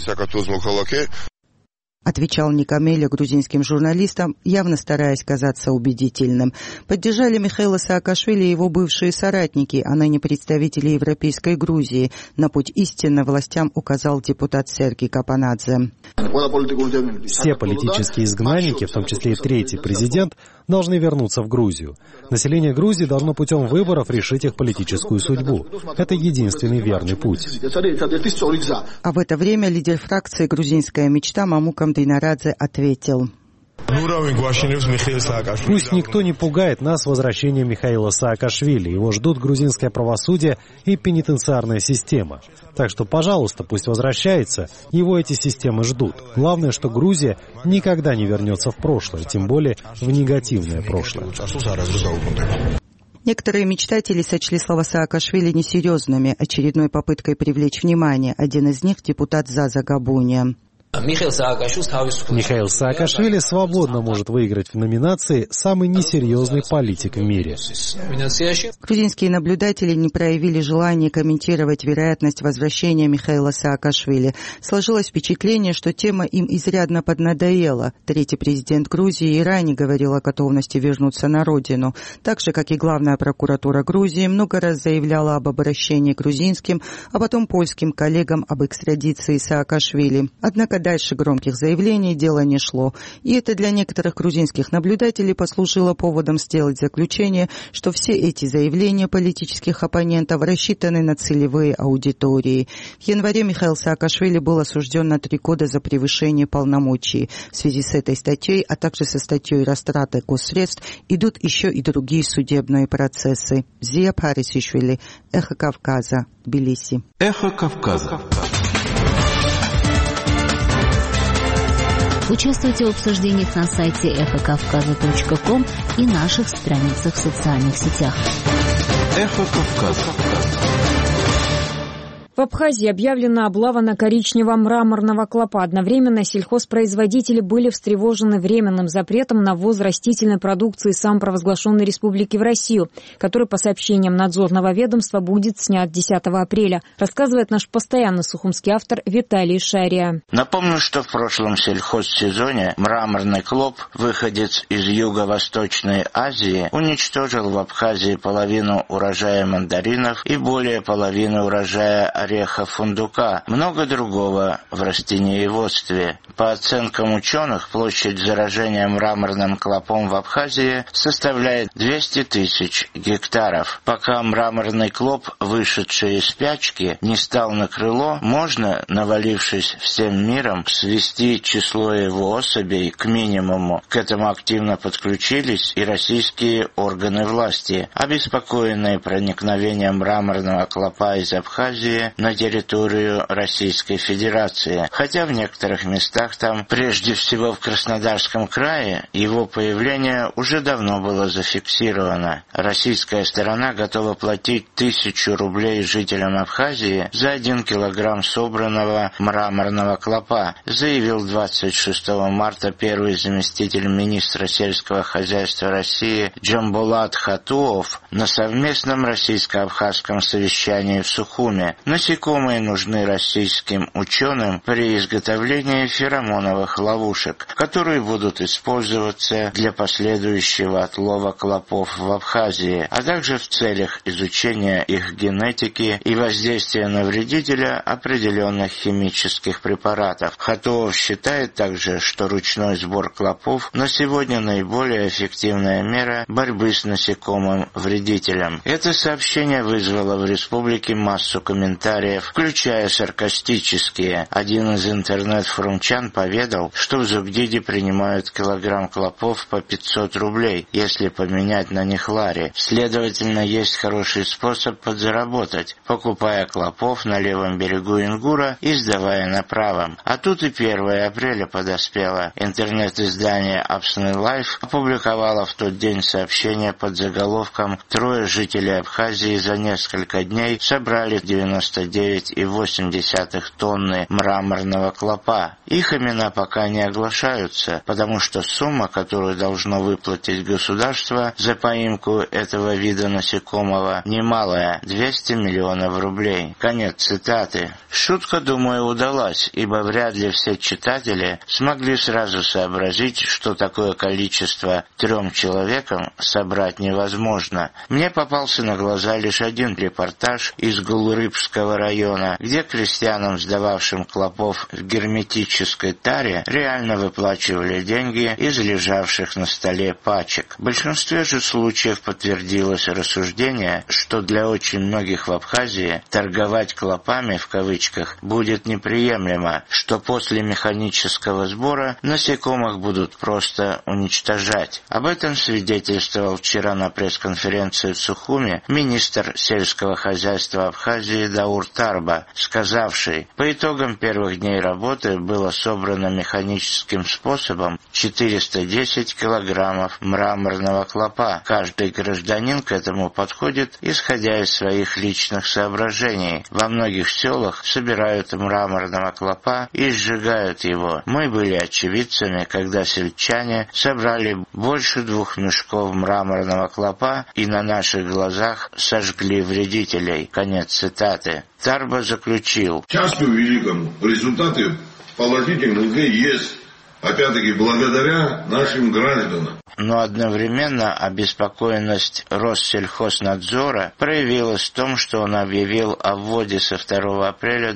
Отвечал Ник Амелия грузинским журналистам, явно стараясь казаться убедительным. Поддержали Михаила Саакашвили его бывшие соратники, а ныне представители Европейской Грузии. На путь истинно властям указал депутат Сергей Капанадзе. Все политические изгнанники, в том числе и третий президент, должны вернуться в Грузию. Население Грузии должно путем выборов решить их политическую судьбу. Это единственный верный путь. А в это время лидер фракции «Грузинская мечта» Мамукам Дейнарадзе ответил: пусть никто не пугает нас возвращением Михаила Саакашвили. Его ждут грузинское правосудие и пенитенциарная система. Так что, пожалуйста, пусть возвращается. Его эти системы ждут. Главное, что Грузия никогда не вернется в прошлое, тем более в негативное прошлое. Некоторые мечтатели сочли слова Саакашвили несерьезными, очередной попыткой привлечь внимание. Один из них — депутат Заза Габуния. Михаил Саакашвили свободно может выиграть в номинации «Самый несерьезный политик в мире». Грузинские наблюдатели не проявили желания комментировать вероятность возвращения Михаила Саакашвили. Сложилось впечатление, что тема им изрядно поднадоела. Третий президент Грузии и ранее говорил о готовности вернуться на родину. Так же, как и главная прокуратура Грузии, много раз заявляла об обращении к грузинским, а потом польским коллегам об экстрадиции Саакашвили. Однако дальше громких заявлений дело не шло. И это для некоторых грузинских наблюдателей послужило поводом сделать заключение, что все эти заявления политических оппонентов рассчитаны на целевые аудитории. В январе Михаил Саакашвили был осужден на 3 года за превышение полномочий. В связи с этой статьей, а также со статьей растраты госсредств, идут еще и другие судебные процессы. Мзия Парисишвили, Эхо Кавказа, Тбилиси. Эхо Кавказа. Участвуйте в обсуждениях на сайте эхокавказа.ком и наших страницах в социальных сетях. Эхо Кавказа. В Абхазии объявлена облава на коричневого мраморного клопа. Одновременно сельхозпроизводители были встревожены временным запретом на ввоз растительной продукции самопровозглашенной республики в Россию, который, по сообщениям надзорного ведомства, будет снят 10 апреля, рассказывает наш постоянный сухумский автор Виталий Шария. Напомню, что в прошлом сельхозсезоне мраморный клоп, выходец из Юго-Восточной Азии, уничтожил в Абхазии половину урожая мандаринов и более половины урожая ореха фундука, много другого в растениеводстве. По оценкам ученых, площадь заражения мраморным клопом в Абхазии составляет 200 тысяч гектаров. Пока мраморный клоп, вышедший из спячки, не стал на крыло, можно, навалившись всем миром, свести число его особей к минимуму. К этому активно подключились и российские органы власти, обеспокоенные проникновением мраморного клопа из Абхазии на территорию Российской Федерации. Хотя в некоторых местах там, прежде всего в Краснодарском крае, его появление уже давно было зафиксировано. Российская сторона готова платить 1000 рублей жителям Абхазии за 1 килограмм собранного мраморного клопа, заявил 26 марта первый заместитель министра сельского хозяйства России Джамбулат Хатуов на совместном российско-абхазском совещании в Сухуме. Насекомые нужны российским ученым при изготовлении феромоновых ловушек, которые будут использоваться для последующего отлова клопов в Абхазии, а также в целях изучения их генетики и воздействия на вредителя определенных химических препаратов. Хатуов считает также, что ручной сбор клопов на сегодня наиболее эффективная мера борьбы с насекомым вредителем. Это сообщение вызвало в республике массу комментариев, включая саркастические. Один из интернет-форумчан поведал, что в Зугдиде принимают килограмм клопов по 500 рублей, если поменять на них лари. Следовательно, есть хороший способ подзаработать, покупая клопов на левом берегу Ингура и сдавая на правом. А тут и 1 апреля подоспело. Интернет-издание Absent Life опубликовало в тот день сообщение под заголовком «Трое жителей Абхазии за несколько дней собрали 99,8 тонны мраморного клопа. Их имена пока не оглашаются, потому что сумма, которую должно выплатить государство за поимку этого вида насекомого, немалая – 200 миллионов рублей. Конец цитаты. Шутка, думаю, удалась, ибо вряд ли все читатели смогли сразу сообразить, что такое количество 3 человекам собрать невозможно. Мне попался на глаза лишь один репортаж из Гулрыбского района, где крестьянам, сдававшим клопов в герметической таре, реально выплачивали деньги из лежавших на столе пачек. В большинстве же случаев подтвердилось рассуждение, что для очень многих в Абхазии торговать клопами в кавычках будет неприемлемо, что после механического сбора насекомых будут просто уничтожать. Об этом свидетельствовал вчера на пресс-конференции в Сухуме министр сельского хозяйства Абхазии Даур Тарба, сказавший: по итогам первых дней работы было собрано механическим способом 410 килограммов мраморного клопа. Каждый гражданин к этому подходит, исходя из своих личных соображений. Во многих селах собирают мраморного клопа и сжигают его. Мы были очевидцами, когда сельчане собрали больше 2 мешков мраморного клопа и на наших глазах сожгли вредителей. Конец цитаты. Тарба заключил: счастью великому, результаты положительные есть, опять-таки благодаря нашим гражданам. Но одновременно обеспокоенность Россельхознадзора проявилась в том, что он объявил о вводе со 2 апреля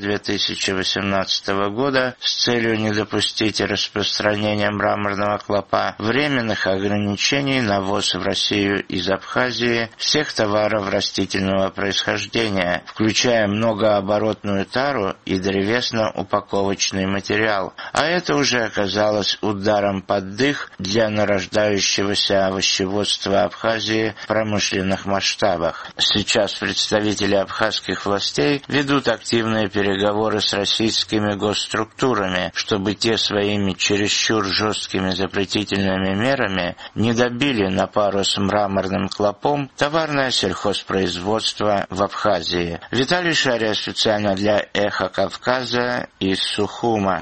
2018 года с целью не допустить распространения мраморного клопа временных ограничений на ввоз в Россию из Абхазии всех товаров растительного происхождения, включая многооборотную тару и древесно-упаковочный материал. А это уже оказалось являлось ударом под дых для нарождающегося овощеводства Абхазии в промышленных масштабах. Сейчас представители абхазских властей ведут активные переговоры с российскими госструктурами, чтобы те своими чересчур жесткими запретительными мерами не добили на пару с мраморным клопом товарное сельхозпроизводство в Абхазии. Виталий Шария специально для «Эхо Кавказа» из Сухума.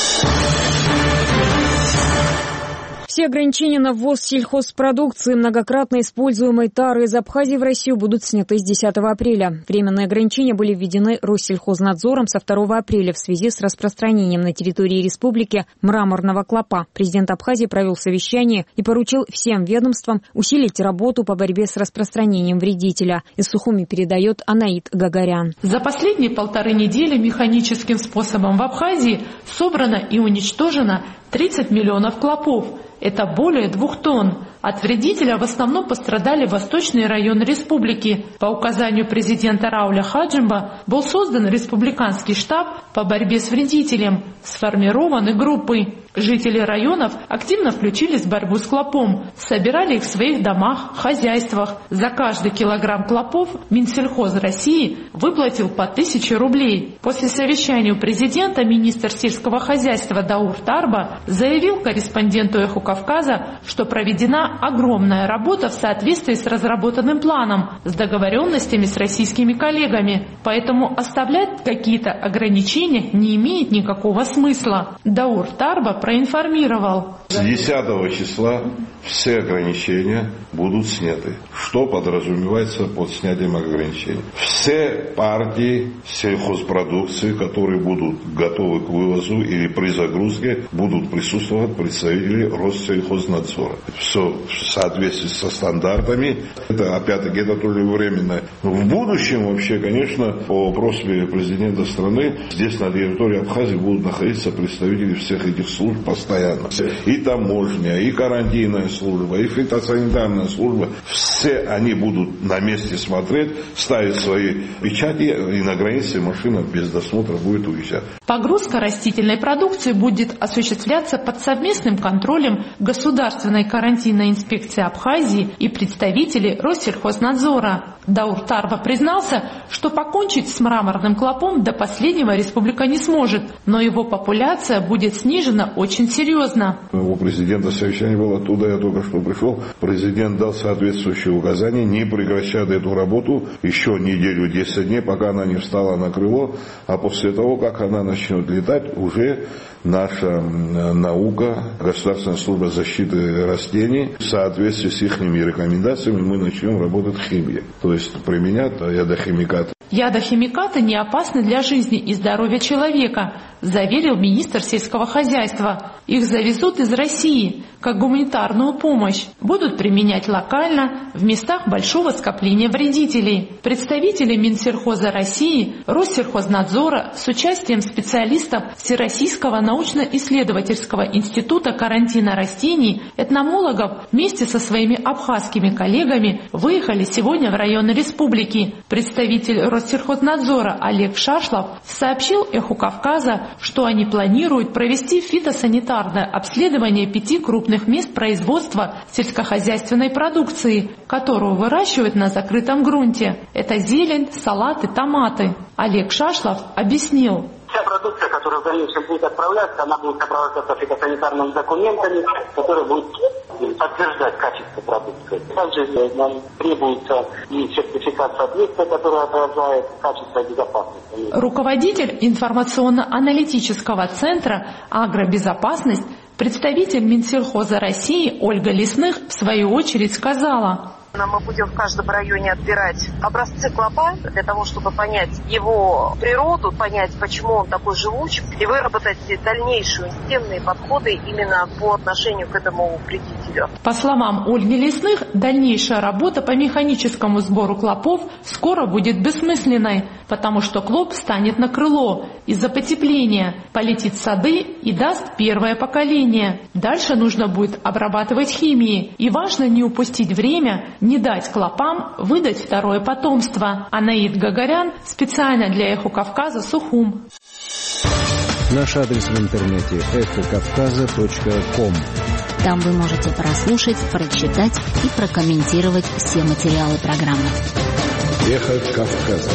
Все ограничения на ввоз сельхозпродукции, многократно используемой тары из Абхазии в Россию, будут сняты с 10 апреля. Временные ограничения были введены Россельхознадзором со 2 апреля в связи с распространением на территории республики мраморного клопа. Президент Абхазии провел совещание и поручил всем ведомствам усилить работу по борьбе с распространением вредителя. Из Сухуми передает Анаит Гагарян. За последние 1,5 недели механическим способом в Абхазии собрано и уничтожено 30 миллионов клопов. Это более 2 тонн. От вредителя в основном пострадали восточные районы республики. По указанию президента Рауля Хаджимба был создан республиканский штаб по борьбе с вредителем. Сформированы группы. Жители районов активно включились в борьбу с клопом, собирали их в своих домах, хозяйствах. За каждый килограмм клопов Минсельхоз России выплатил по 1000 рублей. После совещания у президента министр сельского хозяйства Даур Тарба заявил корреспонденту «Эхо Кавказа», что проведена огромная работа в соответствии с разработанным планом, с договоренностями с российскими коллегами. Поэтому оставлять какие-то ограничения не имеет никакого смысла. Даур Тарба проинформировал. С 10 числа все ограничения будут сняты. Что подразумевается под снятием ограничений? Все партии сельхозпродукции, которые будут готовы к вывозу или при загрузке, будут присутствовать представители Россельхознадзора. Все в соответствии со стандартами. Это, опять-таки, это тоже временно. В будущем вообще, конечно, по просьбе президента страны, здесь на территории Абхазии будут находиться представители всех этих служб постоянно. И таможня, и карантинная служба, и фитосанитарная служба. Все они будут на месте смотреть, ставить свои печати, и на границе машина без досмотра будет уезжать. Погрузка растительной продукции будет осуществляться под совместным контролем Государственной карантинной инспекции Абхазии и представителей Россельхознадзора. Даур Тарба признался, что покончить с мраморным клопом до последнего республика не сможет, но его популяция будет снижена очень серьезно. У президента совещание было, оттуда я только что пришел. Президент дал соответствующие указания, не прекращать эту работу еще неделю, 10 дней, пока она не встала на крыло, а после того, как она начнет летать, уже наша наука, Государственная служба защиты растений, в соответствии с их рекомендациями мы начнем работать в химии. То есть применять ядохимикаты. Ядохимикаты не опасны для жизни и здоровья человека, заверил министр сельского хозяйства. Их завезут из России как гуманитарную помощь. Будут применять локально в местах большого скопления вредителей. Представители Минсельхоза России, Россельхознадзора с участием специалистов Всероссийского научно-исследовательского института карантина растений, этномологов вместе со своими абхазскими коллегами выехали сегодня в районы республики. Представитель Россельхознадзора Олег Шашлов сообщил «Эху Кавказа», что они планируют провести фитосанитарное обследование 5 крупных мест производства сельскохозяйственной продукции, которую выращивают на закрытом грунте. Это зелень, салаты, томаты. Олег Шашлов объяснил. Вся продукция, которая в дальнейшем будет отправляться, она будет сопровождаться фитосанитарными документами, которые будут подтверждать качество продукции. Также нам требуется и сертификат соответствия, который отражает качество и безопасность. Руководитель информационно-аналитического центра «Агробезопасность», представитель Минсельхоза России Ольга Лесных в свою очередь сказала: мы будем в каждом районе отбирать образцы клопа для того, чтобы понять его природу, понять, почему он такой живуч, и выработать дальнейшие системные подходы именно по отношению к этому вредителю. По словам Ольги Лесных, дальнейшая работа по механическому сбору клопов скоро будет бессмысленной, потому что клоп станет на крыло из-за потепления, полетит в сады и даст первое поколение. Дальше нужно будет обрабатывать химией, и важно не упустить время, не дать клопам выдать второе потомство. Анаит Гагарян специально для «Эхо Кавказа», Сухум. Наш адрес в интернете эхокавказа.ком. Там вы можете прослушать, прочитать и прокомментировать все материалы программы. Эхо Кавказа.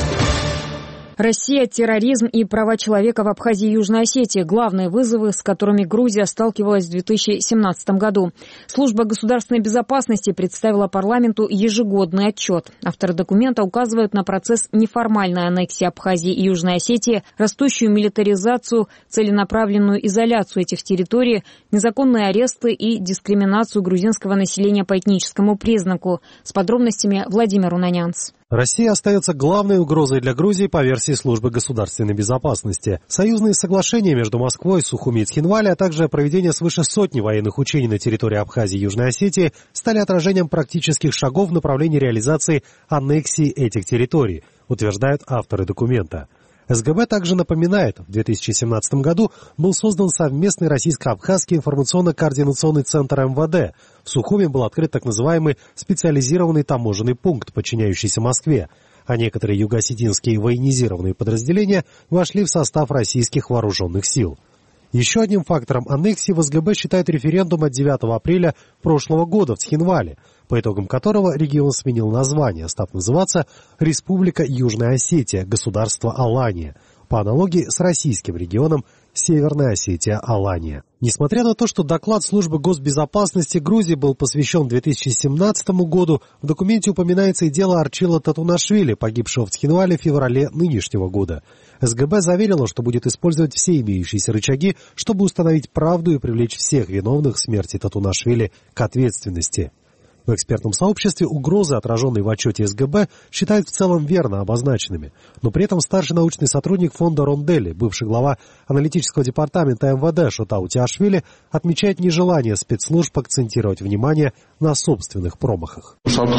Россия, терроризм и права человека в Абхазии и Южной Осетии – главные вызовы, с которыми Грузия сталкивалась в 2017 году. Служба государственной безопасности представила парламенту ежегодный отчет. Авторы документа указывают на процесс неформальной аннексии Абхазии и Южной Осетии, растущую милитаризацию, целенаправленную изоляцию этих территорий, незаконные аресты и дискриминацию грузинского населения по этническому признаку. С подробностями Владимир Унанянц. Россия остается главной угрозой для Грузии по версии Службы государственной безопасности. Союзные соглашения между Москвой, Сухуми и Цхинвали, а также проведение свыше сотни военных учений на территории Абхазии и Южной Осетии стали отражением практических шагов в направлении реализации аннексии этих территорий, утверждают авторы документа. СГБ также напоминает, в 2017 году был создан совместный российско-абхазский информационно-координационный центр МВД. В Сухуми был открыт так называемый специализированный таможенный пункт, подчиняющийся Москве, а некоторые юго-осетинские военизированные подразделения вошли в состав российских вооруженных сил. Еще одним фактором аннексии в СГБ считают референдум от 9 апреля прошлого года в Цхинвале, по итогам которого регион сменил название, став называться Республика Южная Осетия, государство Алания, по аналогии с российским регионом Северная Осетия-Алания. Несмотря на то, что доклад Службы госбезопасности Грузии был посвящен 2017 году, в документе упоминается и дело Арчила Татунашвили, погибшего в Цхинвале в феврале нынешнего года. СГБ заверило, что будет использовать все имеющиеся рычаги, чтобы установить правду и привлечь всех виновных в смерти Татунашвили к ответственности. В экспертном сообществе угрозы, отраженные в отчете СГБ, считают в целом верно обозначенными. Но при этом старший научный сотрудник фонда Рондели, бывший глава аналитического департамента МВД Шота Утиашвили, отмечает нежелание спецслужб акцентировать внимание на собственных промахах.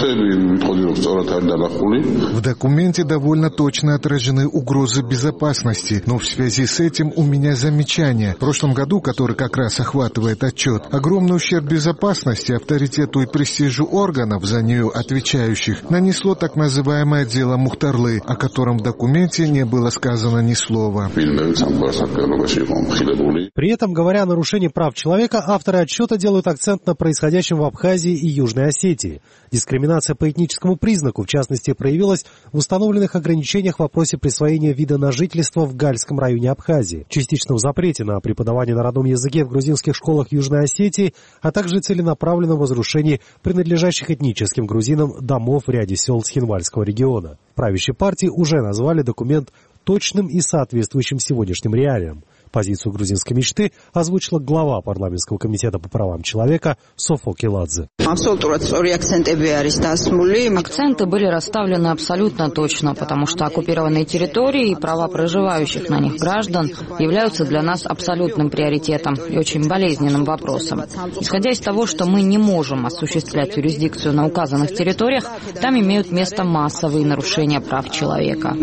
В документе довольно точно отражены угрозы безопасности, но в связи с этим у меня замечание. В прошлом году, который как раз охватывает отчет, огромный ущерб безопасности, авторитету и престижу органов, за нее отвечающих, нанесло так называемое дело Мухтарлы, о котором в документе не было сказано ни слова. При этом, говоря о нарушении прав человека, авторы отчета делают акцент на происходящем в Абхазии и Южной Осетии. Дискриминация по этническому признаку, в частности, проявилась в установленных ограничениях в вопросе присвоения вида на жительство в Гальском районе Абхазии, частичном запрете на преподавание на родном языке в грузинских школах Южной Осетии, а также целенаправленном разрушении принадлежащих этническим грузинам домов в ряде сел Цхинвальского региона. Правящие партии уже назвали документ точным и соответствующим сегодняшним реалиям. Позицию грузинской мечты озвучила глава парламентского комитета по правам человека Софо Киладзе. Акценты были расставлены абсолютно точно, потому что оккупированные территории и права проживающих на них граждан являются для нас абсолютным приоритетом и очень болезненным вопросом. Исходя из того, что мы не можем осуществлять юрисдикцию на указанных территориях, там имеют место массовые нарушения прав человека.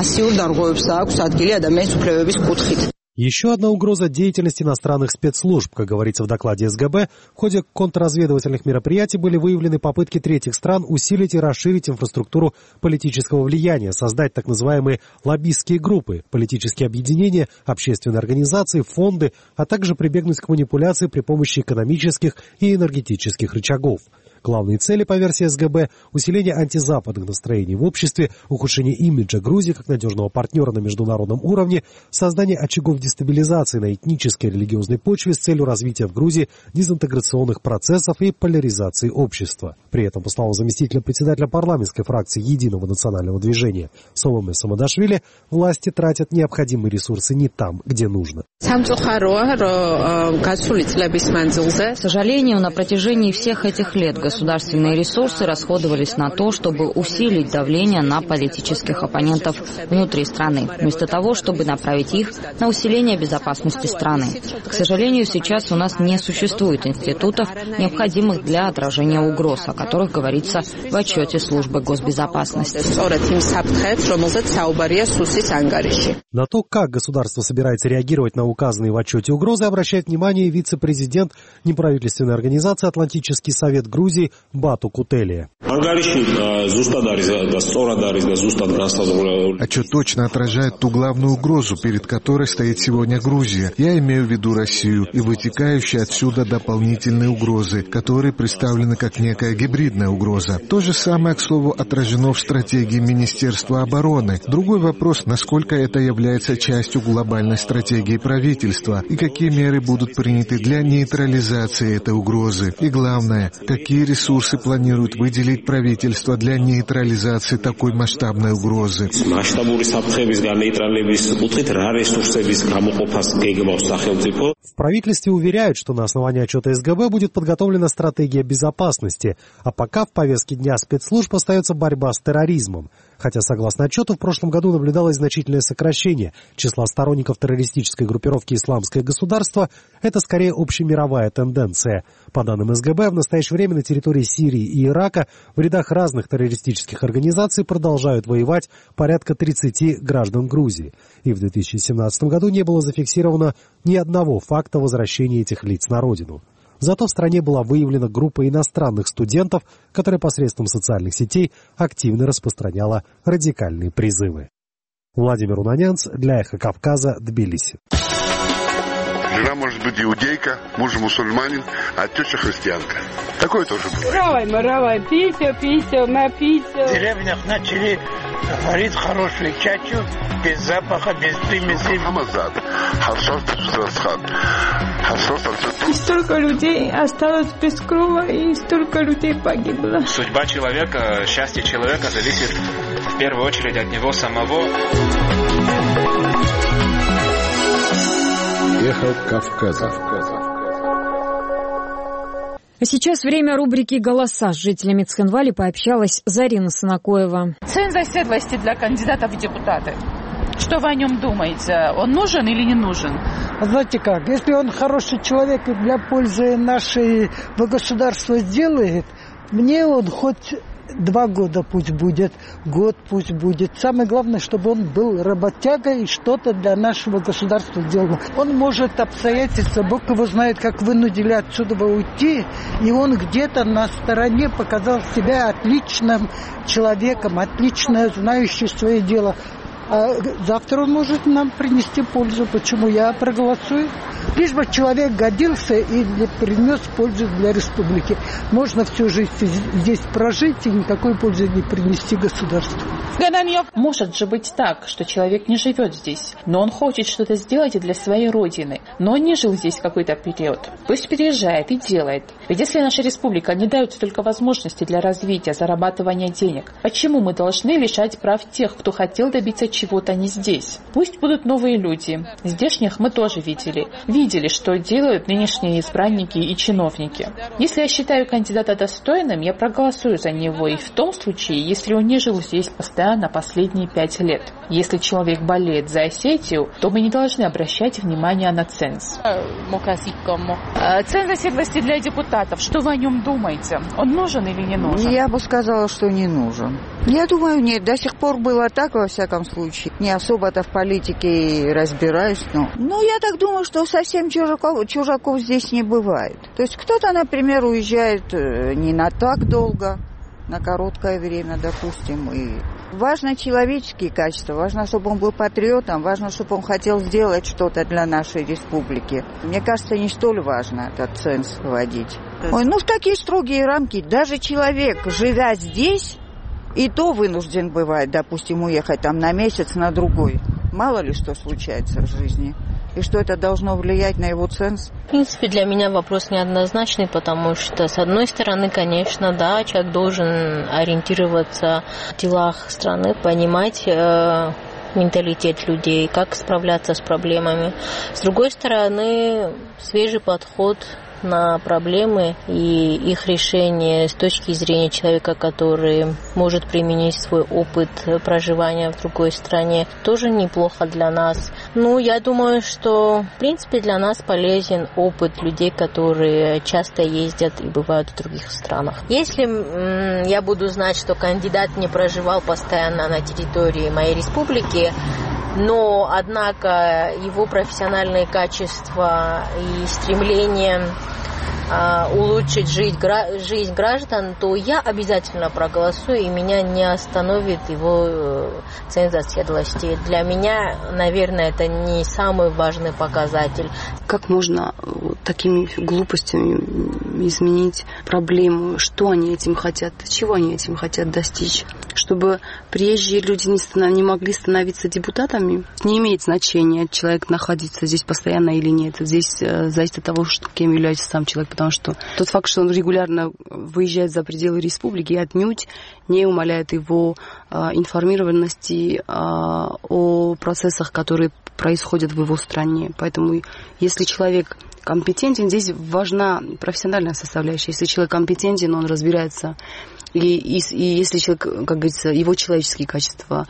Еще одна угроза – деятельности иностранных спецслужб. Как говорится в докладе СГБ, в ходе контрразведывательных мероприятий были выявлены попытки третьих стран усилить и расширить инфраструктуру политического влияния, создать так называемые лоббистские группы, политические объединения, общественные организации, фонды, а также прибегнуть к манипуляции при помощи экономических и энергетических рычагов. Главные цели, по версии СГБ, усиление антизападных настроений в обществе, ухудшение имиджа Грузии как надежного партнера на международном уровне, создание очагов дестабилизации на этнической и религиозной почве с целью развития в Грузии дезинтеграционных процессов и поляризации общества. При этом, по словам заместителя председателя парламентской фракции Единого национального движения Соломе Самадашвили, власти тратят необходимые ресурсы не там, где нужно. К сожалению, на протяжении всех этих лет государственные ресурсы расходовались на то, чтобы усилить давление на политических оппонентов внутри страны, вместо того, чтобы направить их на усиление безопасности страны. К сожалению, сейчас у нас не существует институтов, необходимых для отражения угроз, о которых говорится в отчете Службы госбезопасности. На то, как государство собирается реагировать на указанные в отчете угрозы, обращает внимание вице-президент неправительственной организации «Атлантический совет Грузии» Грузии Бату Кутелия. Отчет точно отражает ту главную угрозу, перед которой стоит сегодня Грузия. Я имею в виду Россию и вытекающие отсюда дополнительные угрозы, которые представлены как некая гибридная угроза. То же самое, к слову, отражено в стратегии Министерства обороны. Другой вопрос, насколько это является частью глобальной стратегии правительства и какие меры будут приняты для нейтрализации этой угрозы. И главное, какие ресурсы планирует выделить правительство для нейтрализации такой масштабной угрозы. В правительстве уверяют, что на основании отчета СГБ будет подготовлена стратегия безопасности, а пока в повестке дня спецслужб остается борьба с терроризмом. Хотя, согласно отчету, в прошлом году наблюдалось значительное сокращение числа сторонников террористической группировки «Исламское государство», это скорее общемировая тенденция. По данным СГБ, в настоящее время на территории Сирии и Ирака в рядах разных террористических организаций продолжают воевать порядка 30 граждан Грузии. И в 2017 году не было зафиксировано ни одного факта возвращения этих лиц на родину. Зато в стране была выявлена группа иностранных студентов, которая посредством социальных сетей активно распространяла радикальные призывы. Владимир Унанянц для «Эхо Кавказа», Тбилиси. Жена может быть иудейка, муж мусульманин, а теща христианка. Такое тоже бывает. Равай, писю, написю. В деревнях начали варить хорошую чачу, без запаха, без примесей. И столько людей осталось без крова, и столько людей погибло. Судьба человека, счастье человека зависит в первую очередь от него самого. Эхо Кавказа. А сейчас время рубрики «Голоса». С жителями Цхинвали пообщалась Зарина Санакоева. Ценз оседлости для кандидатов в депутаты. Что вы о нем думаете? Он нужен или не нужен? Знаете как, если он хороший человек и для пользы нашего государства сделает, мне он хоть 2 года пусть будет, год пусть будет. Самое главное, чтобы он был работягой и что-то для нашего государства делал. Он может обстоятельства, Бог его знает, как вынудили отсюда уйти, и он где-то на стороне показал себя отличным человеком, отлично знающим свое дело. А завтра он может нам принести пользу. Почему? Я проголосую. Лишь бы человек годился и принес пользу для республики. Можно всю жизнь здесь прожить и никакой пользы не принести государству. Может же быть так, что человек не живет здесь, но он хочет что-то сделать для своей родины, но он не жил здесь какой-то период. Пусть переезжает и делает. Ведь если наша республика не дает столько возможностей для развития, зарабатывания денег, почему мы должны лишать прав тех, кто хотел добиться чего-то не здесь? Пусть будут новые люди. Здешних мы тоже видели, что делают нынешние избранники и чиновники. Если я считаю кандидата достойным, я проголосую за него и в том случае, если он не жил здесь постоянно последние 5 лет. Если человек болеет за Осетию, то мы не должны обращать внимание на ценз. Ценз оседлости для депутатов. Что вы о нем думаете? Он нужен или не нужен? Я бы сказала, что не нужен. Я думаю, нет. До сих пор было так, во всяком случае. Не особо-то в политике разбираюсь, но я так думаю, что совсем чужаков здесь не бывает. То есть кто-то, например, уезжает не на так долго, на короткое время, допустим, и важно человеческие качества, важно, чтобы он был патриотом, важно, чтобы он хотел сделать что-то для нашей республики. Мне кажется, не столь важно этот ценз вводить. В такие строгие рамки даже человек, живя здесь, и то вынужден бывает, допустим, уехать там на месяц, на другой. Мало ли что случается в жизни. И что это должно влиять на его ценз? В принципе, для меня вопрос неоднозначный, потому что, с одной стороны, конечно, да, человек должен ориентироваться в делах страны, понимать менталитет людей, как справляться с проблемами. С другой стороны, свежий подход на проблемы и их решение с точки зрения человека, который может применить свой опыт проживания в другой стране, тоже неплохо для нас. Я думаю, что в принципе для нас полезен опыт людей, которые часто ездят и бывают в других странах. Если я буду знать, что кандидат не проживал постоянно на территории моей республики, но, однако, его профессиональные качества и стремление улучшить жизнь граждан, то я обязательно проголосую, и меня не остановит его ценз оседлости. Для меня, наверное, это не самый важный показатель. Как можно такими глупостями изменить проблему? Что они этим хотят? Чего они этим хотят достичь? Чтобы приезжие люди не могли становиться депутатами? Не имеет значения, человек находится здесь постоянно или нет. Здесь зависит от того, кем является сам человек. Потому что тот факт, что он регулярно выезжает за пределы республики, отнюдь не умаляет его информированности о процессах, которые происходят в его стране. Поэтому если человек компетентен, здесь важна профессиональная составляющая. Если человек компетентен, он разбирается. И если человек, как говорится, его человеческие качества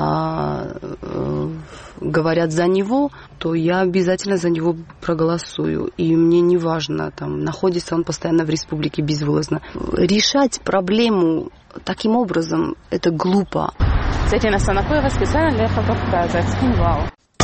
говорят за него, то я обязательно за него проголосую. И мне не важно, находится он постоянно в республике безвылазно. Решать проблему таким образом – это глупо. Татьяна Санакоева, специально для «Эхо Кавказа», Цхинвал.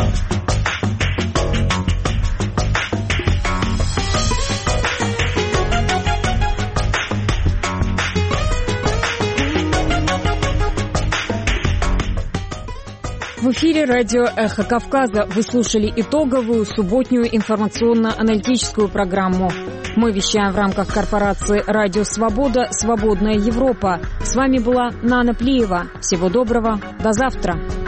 В эфире радио «Эхо Кавказа». Вы слушали итоговую субботнюю информационно-аналитическую программу. Мы вещаем в рамках корпорации «Радио Свобода. Свободная Европа». С вами была Нана Плиева. Всего доброго. До завтра.